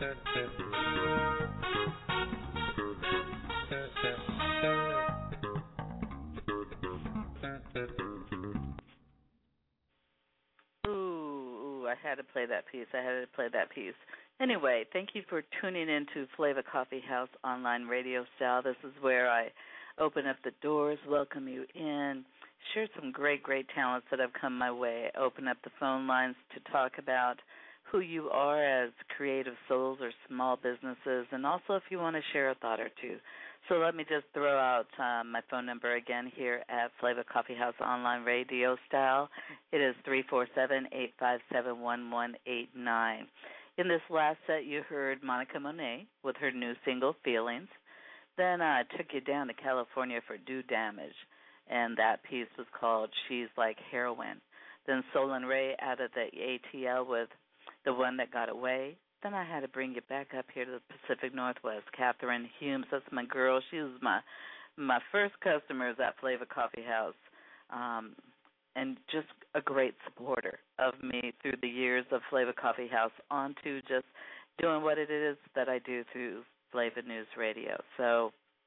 Ooh, I had to play that piece. I had to play that piece. Anyway, thank you for tuning in to Flavor Coffee House online radio style. This is where I open up the doors, welcome you in, share some great, great talents that have come my way, open up the phone lines to talk about who you are as creative souls or small businesses, and also if you want to share a thought or two. So let me just throw out um, my phone number again here at Flavor Coffee House online radio style. It is three four seven, eight five seven, one one eight nine. In this last set, you heard Monica Monet with her new single, Feelings. Then I took you down to California for Do Damage, and that piece was called She's Like Heroin. Then Solon Ray out of the A T L with The One That Got Away. Then I had to bring you back up here to the Pacific Northwest. Catherine Humes, that's my girl. She was my my first customers at Flavor Coffee House, um, and just a great supporter of me through the years of Flavor Coffee House on to just doing what it is that I do through Flavor News Radio. So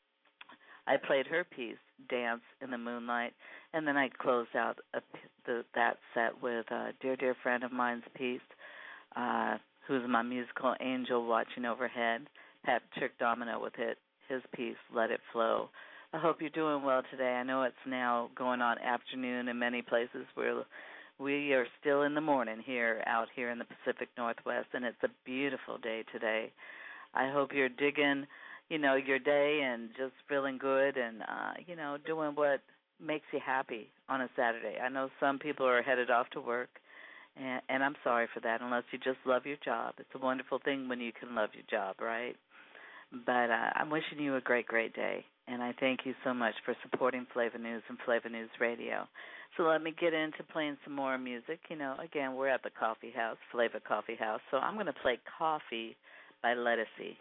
I played her piece, Dance in the Moonlight, and then I closed out a, the, that set with a dear, dear friend of mine's piece, uh, who's my musical angel watching overhead, Patrick Domino with it, his piece, Let It Flow. I hope you're doing well today. I know it's now going on afternoon in many places where we are still in the morning here, out here in the Pacific Northwest, and it's a beautiful day today. I hope you're digging, you know, your day and just feeling good and, uh, you know, doing what makes you happy on a Saturday. I know some people are headed off to work, and, and I'm sorry for that unless you just love your job. It's a wonderful thing when you can love your job, right? But uh, I'm wishing you a great, great day, and I thank you so much for supporting Flavor News and Flavor News Radio. So let me get into playing some more music. You know, again, we're at the Coffee House, Flavor Coffee House, so I'm going to play Coffee by Lettucey.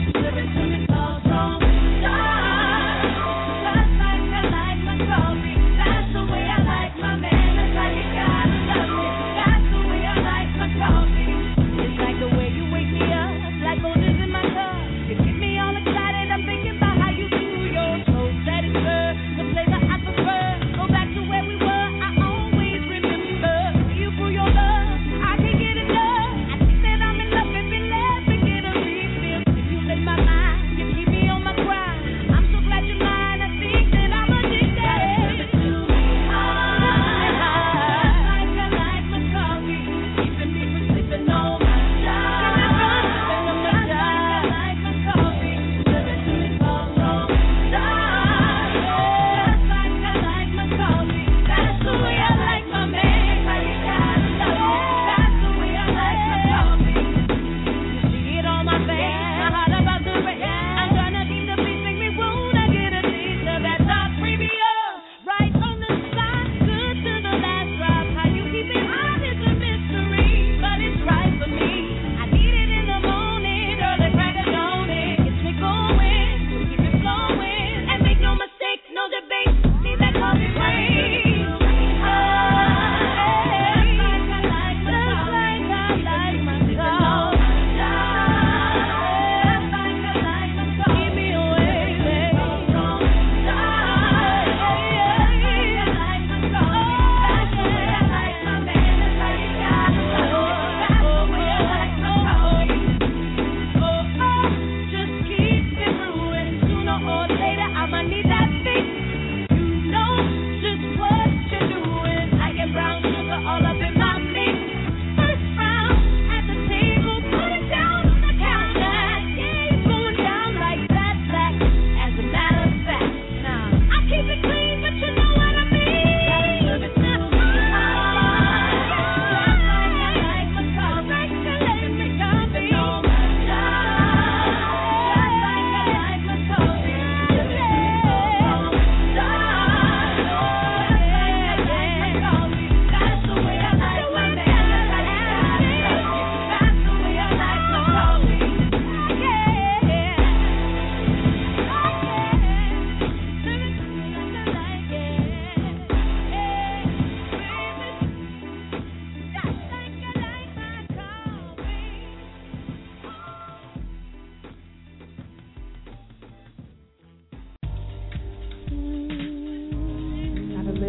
Coffee.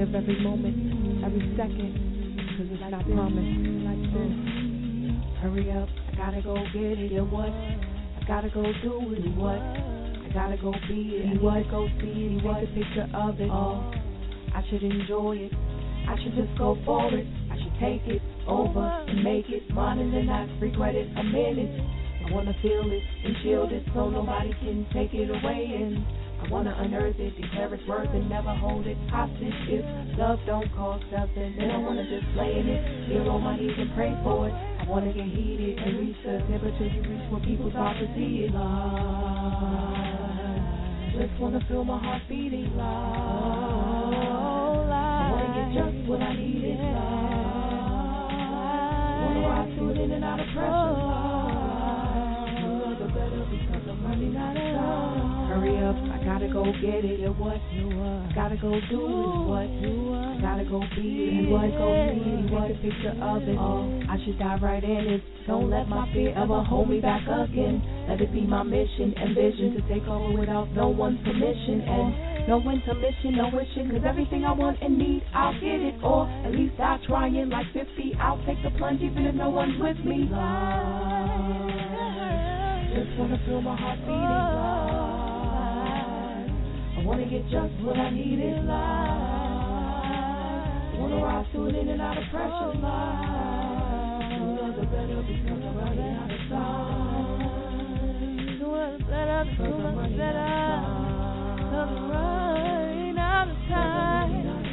live every moment, every second, cause it's not promised. Like this. Hurry up, I gotta go get it, and what? I gotta go do it, and what? I gotta go be it, and what? Go see it, take a picture of it all. I should enjoy it, I should just go for it. I should take it over and make it mine and then not regret it a minute. I wanna feel it and shield it so nobody can take it away, and I wanna unearth it, declare its worth and never hold it hostage. If love don't cost nothing, then I wanna just lay in it, kneel on my knees and pray for it. I wanna get heated and reach the never till you reach where people start to see it. Love, just wanna feel my heart beating. Love, I wanna get just what I need is love. Wanna ride through it in and out of pressure. Love, the better because I'm running out of time. Hurry up, I gotta go get it, and what? I gotta go do it, and what? I gotta go be it, and what? Go see it, and what? A picture of it all. I should dive right in it. Don't let my fear ever hold me back again. Let it be my mission and vision to take over without no one's permission, and no intermission, no wishing, cause everything I want and need, I'll get it, or at least I'll try in like fifty. I'll take the plunge even if no one's with me. Love, just wanna feel my heart beating. Love, I wanna get just what I need in life. Wanna ride through it in and out of pressure. Life, sooner the better because I'm running out of time. Sooner the better, sooner the better. Cause I'm running out of time.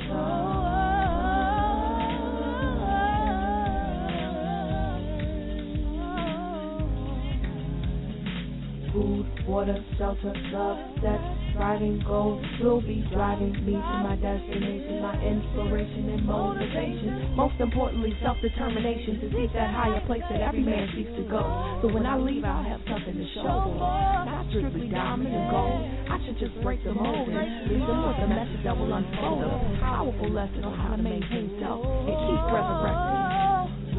Food, water, shelter, love, sex, driving goals will be driving me to my destination, my inspiration and motivation. Most importantly, self-determination to seek that higher place that every man seeks to go. So when I leave, I'll have something to show. Not strictly diamond and gold. I should just break the mold and leave them with a message that will unfold a powerful lesson on how to maintain self and keep resurrecting.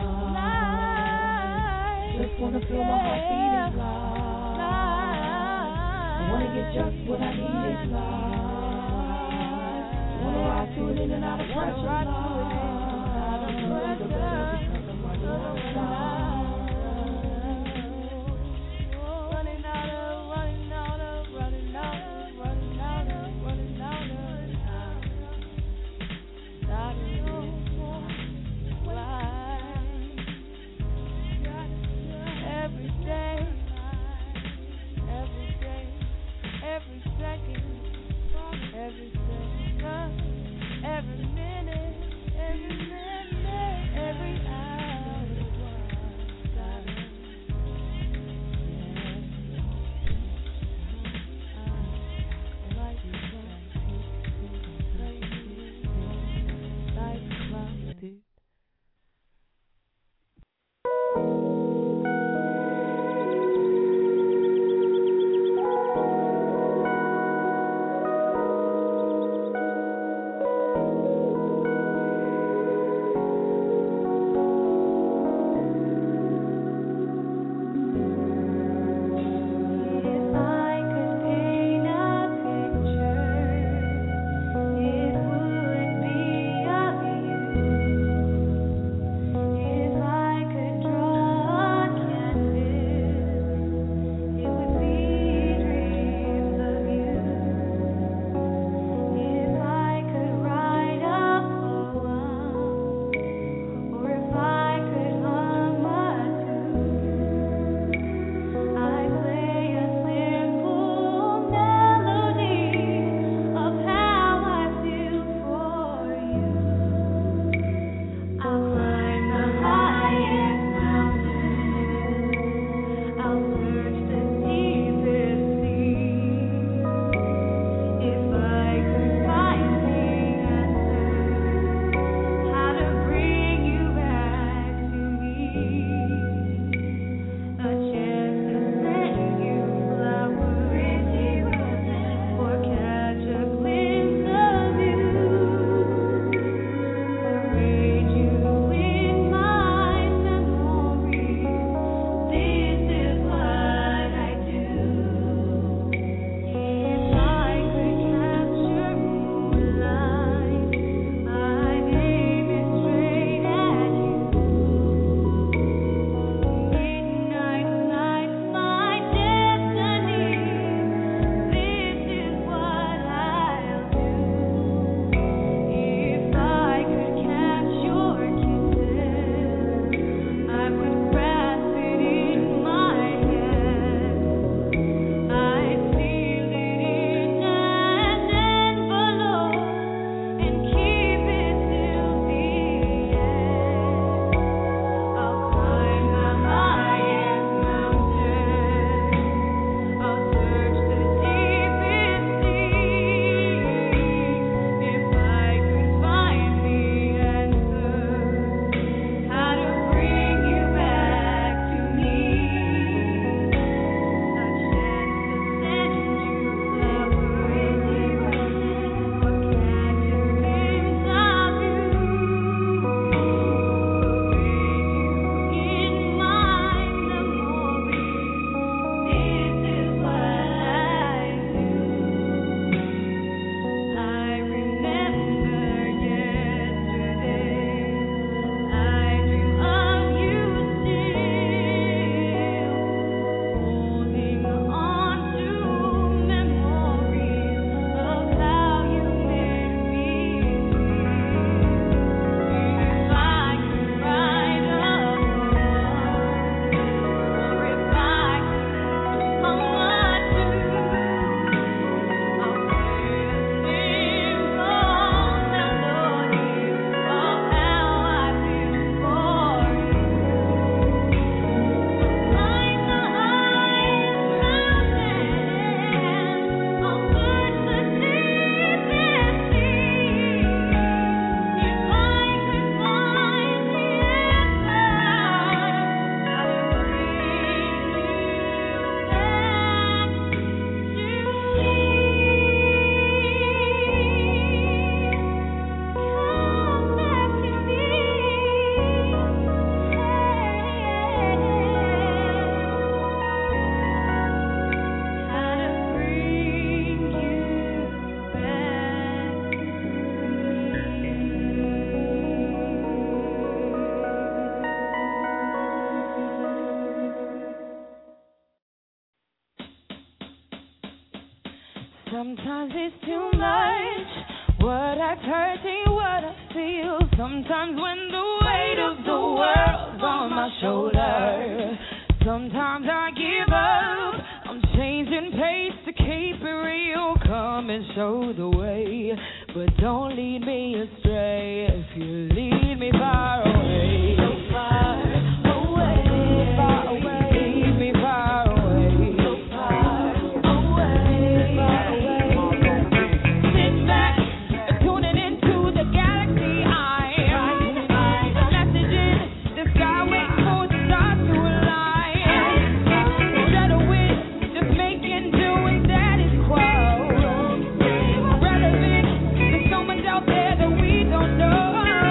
Love, just wanna feel my heart beating. Love, I wanna get just what I need in life. Wanna ride through it in and out of pressure. Love, the better because I'm running out of time. Running out of, running out of, running out of, running out of, running out of time. I don't know why. Every day. Every second, every second, every minute, every minute, every hour. Like Sometimes it's too much. What I touch ain't what I feel. Sometimes when the weight of the world's on my shoulder, sometimes I give up. I'm changing pace to keep it real. Come and show the way, but don't lead me astray. If you lead me far away, so far away, far away, lead me far away, so far away, far away. Sit back, tuning into the galaxy. I'm messaging the sky, waiting for the stars to align. Settle with just making do and that is quo. Relevant, there's so much out there that we don't know.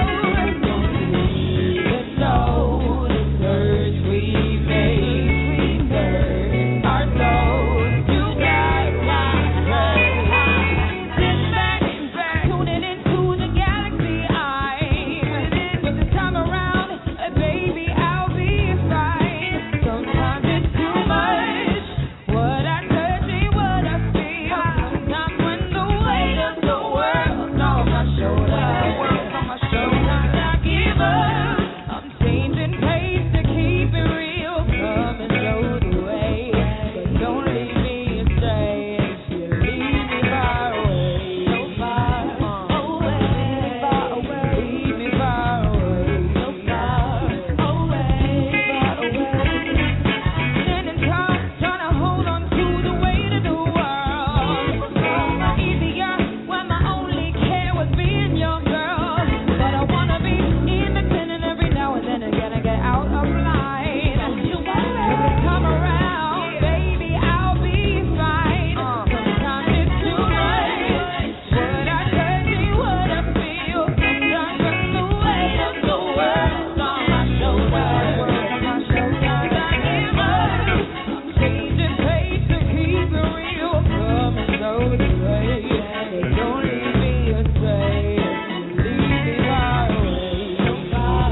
Let's know the search we made, we burn our souls to that right. Sit back, tuning into the galaxy. I'm, but this time around, uh, baby, I'll be fine. Sometimes it's too much. What I touch ain't what I feel. Sometimes when the weight of the world's on my shoulder, sometimes I give up. I'm changing pace to keep it real. Come and show the way, but don't leave me astray. If you leave me far away, so far away, far away, leave me far away, so far away, far away. Standing tall, trying to hold on to the weight of the world. Easier when my only care was being your girl. But I wanna be independent every now and then again. I get out of line. Come around, baby, I'll be fine. Sometimes it's too much. What I touch ain't what I feel. Sometimes when the weight of the world's on my shoulders, sometimes I give up. I'm changing pace to keep it real. Come and show the way, but don't leave me astray. If you leave me far away, so far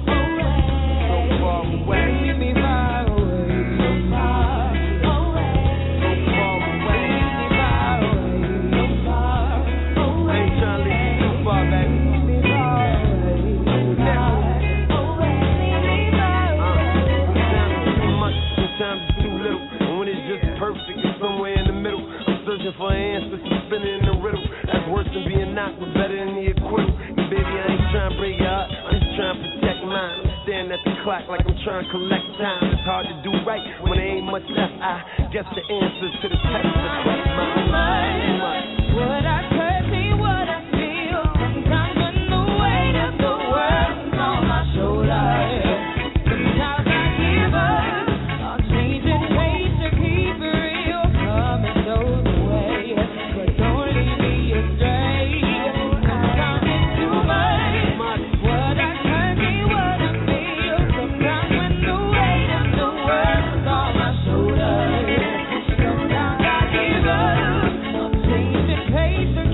away, leave me far away, so far away, leave me far away, so far away. I ain't trying to leave you too far, baby. Leave me far away, so far away, leave me far away. Sometimes it's too much, sometimes it's too little. And when it's just perfect, it's somewhere in the middle. I'm searching for answers, spinning in the riddle. That's worse than being knocked, but better than the acquittal. And baby, I ain't trying to break your heart, I'm just trying to protect mine. I'm staring at the clock like I'm trying to collect time. It's hard to do right when there ain't much left. I guess the answers to the test are quite mine. Too much. What I touch ain't what I feel. Sometimes when the weight of the world's on my shoulders, sometimes I give up. I'm changing pace to keep it real. Come and show the way, but don't leave me astray. Sometimes it's too much. What I touch ain't what I feel. Sometimes when the weight of the world's on my shoulders, sometimes I give up. I'm changing pace to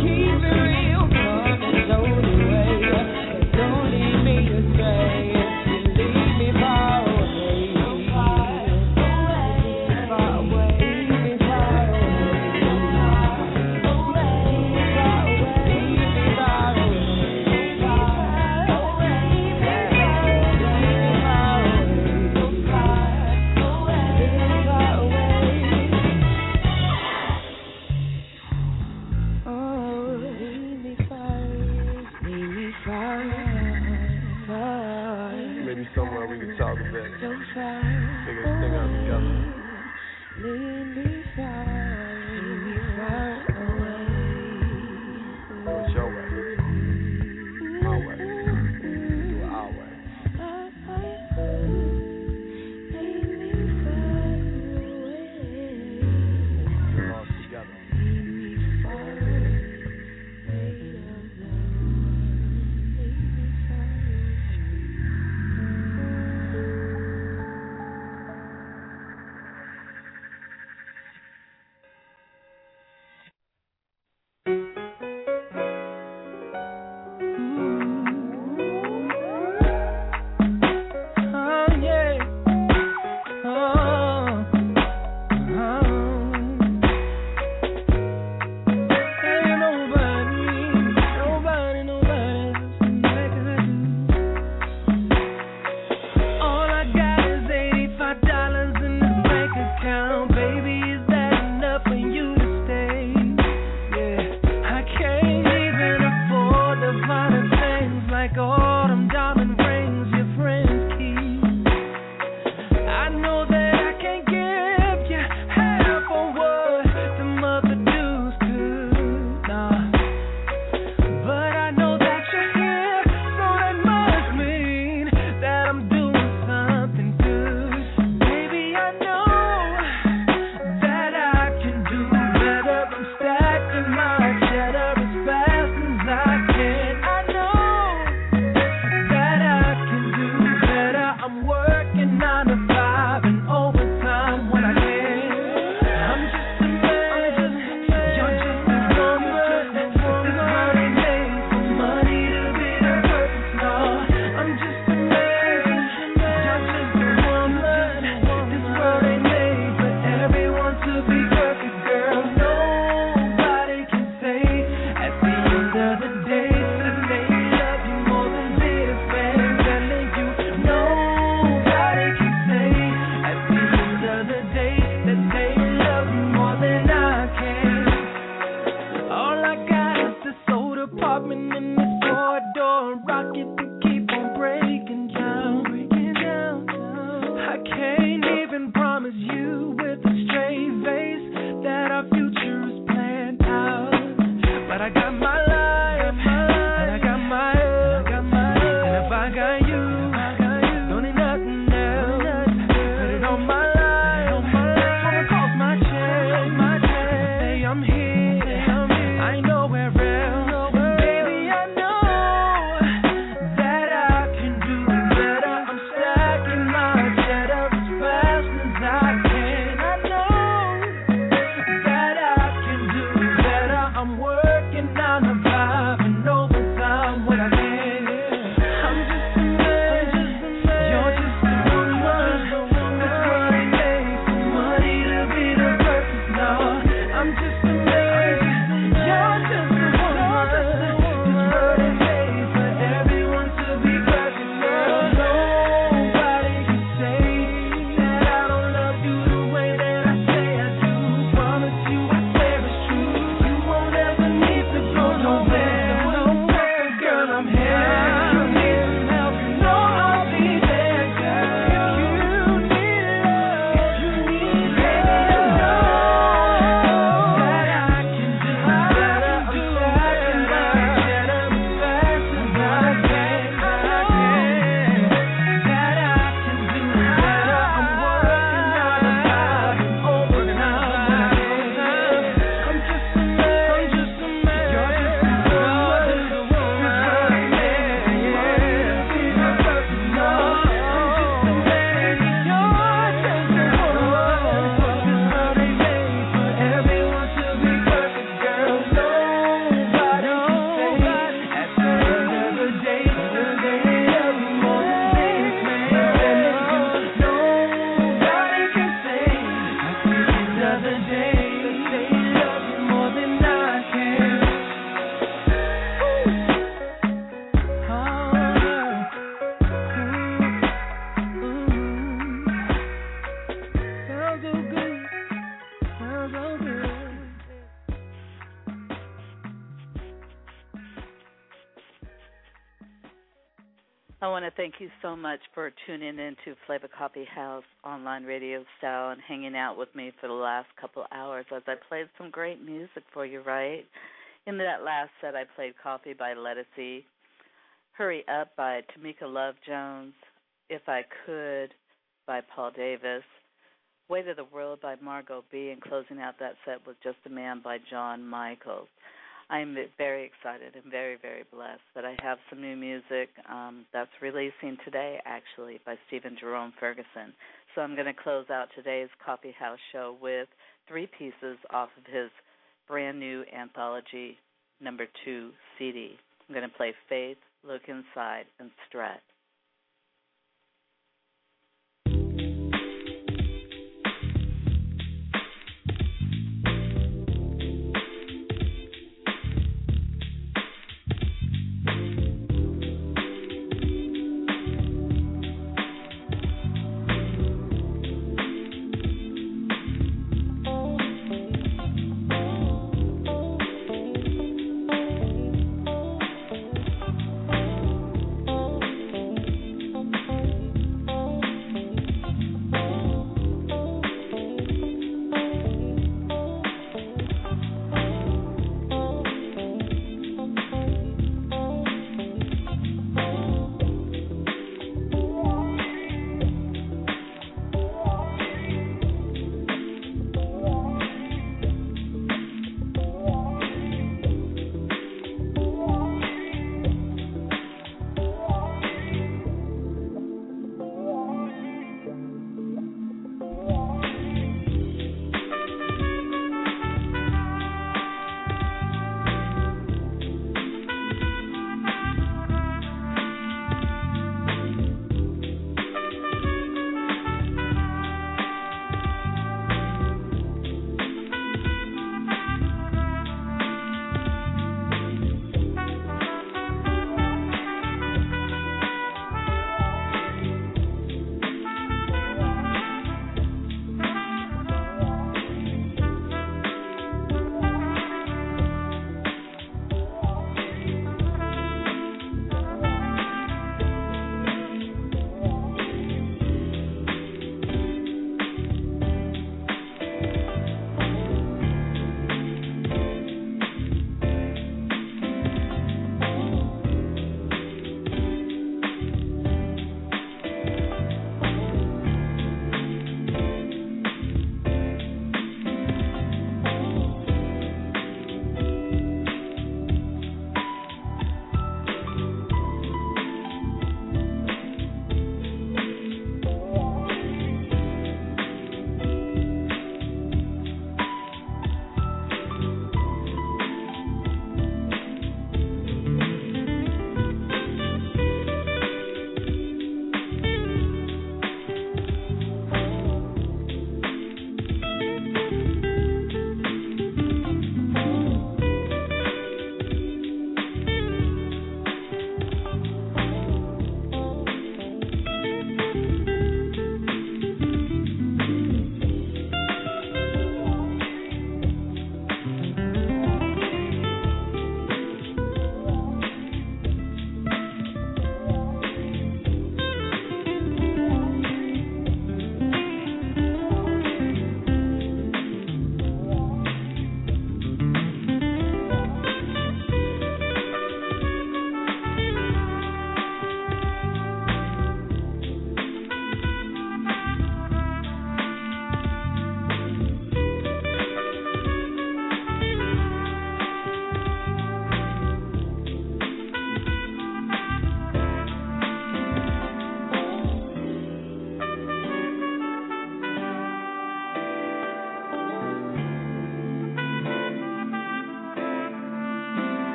our future is planned out. But I got my life, and I got my health, and if I got you, don't need nothing else. Put it on my life, I'ma cross my chest, say I'm here, I ain't nowhere else. Baby, I know that I can do better. I'm stacking my cheddar as fast as I can. I know that I can do better. I'm working nine to five and overtime when I can. I'm just a man, you're just a woman. That's what it takes for money to be the purpose. No, I'm just a man, you're just a woman. It's what it takes for everyone to be perfect. Girl, nobody can say that I don't love you the way that I say I do. Promise you, I swear it's true. You won't ever need to go nowhere, nowhere. Girl, I'm here. You need some help, you know I'll be there, girl. If you need love, you need baby, I know that I can do better. I'm stacking my cheddar as fast as I can. I can. That I can do better. I'm working nine to five and overtime when I can. I'm just a man, I'm just a man. You're just a woman, just a woman. That's what it takes for money to be the purpose. No, I'm just a man, you're just a woman. It's what it takes for everyone to be perfect, girl. Nobody can say at the end of the day that they love you more than this man. Nobody can say like you did the other day that they love you more than I can. Sounds so good, sounds so good. I want to thank you so much for tuning in to Flavor Coffee House online radio style and hanging out with me for the last couple hours as I played some great music for you, right? In that last set, I played Coffee by Lettucey, Hurry Up by Tamika Love Jones, If I Could by Paul Davis, Weight of the World by Margot B, and closing out that set was Just a Man by John Michaels. I'm very excited and very, very blessed that I have some new music um, that's releasing today, actually, by Stephen Jerome Ferguson. So I'm going to close out today's Coffee House show with three pieces off of his brand new anthology number two C D. I'm going to play Faith, Look Inside, and Strut. Thank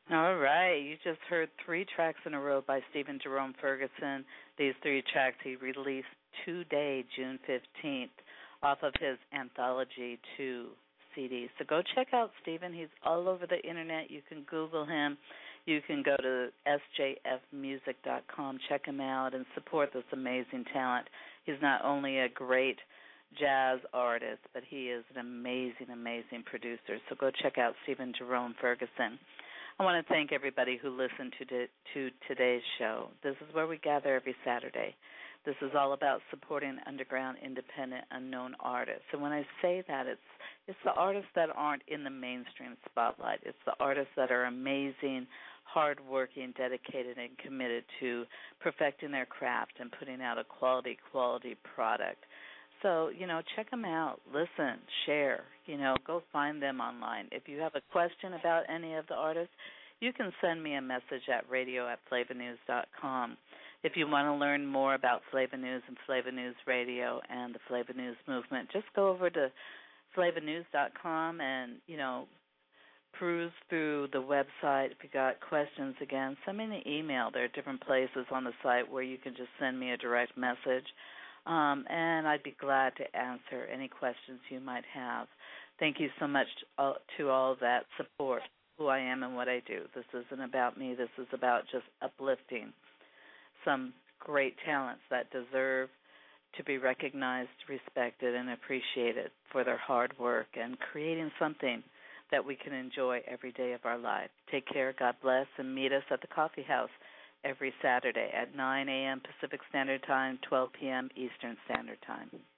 All right. You just heard three tracks in a row by Stephen Jerome Ferguson. These three tracks he released today, June fifteenth, off of his Anthology two C D. So go check out Stephen. He's all over the Internet. You can Google him. You can go to S J F music dot com, check him out, and support this amazing talent. He's not only a great jazz artist, but he is an amazing, amazing producer. So go check out Stephen Jerome Ferguson. I want to thank everybody who listened to, the, to today's show. This is where we gather every Saturday. This is all about supporting underground, independent, unknown artists. And when I say that, it's it's the artists that aren't in the mainstream spotlight. It's the artists that are amazing, hardworking, dedicated, and committed to perfecting their craft and putting out a quality, quality product. So, you know, check them out, listen, share, you know, go find them online. If you have a question about any of the artists, you can send me a message at radio at flava news dot com. If you want to learn more about Flava News and Flava News Radio and the Flava News movement, just go over to flava news dot com and, you know, peruse through the website. If you got questions, again, send me an email. There are different places on the site where you can just send me a direct message. Um, and I'd be glad to answer any questions you might have. Thank you so much to all, to all that support, who I am and what I do. This isn't about me. This is about just uplifting some great talents that deserve to be recognized, respected, and appreciated for their hard work and creating something that we can enjoy every day of our life. Take care, God bless, and meet us at the Coffee House every Saturday at nine a.m. Pacific Standard Time, twelve p.m. Eastern Standard Time.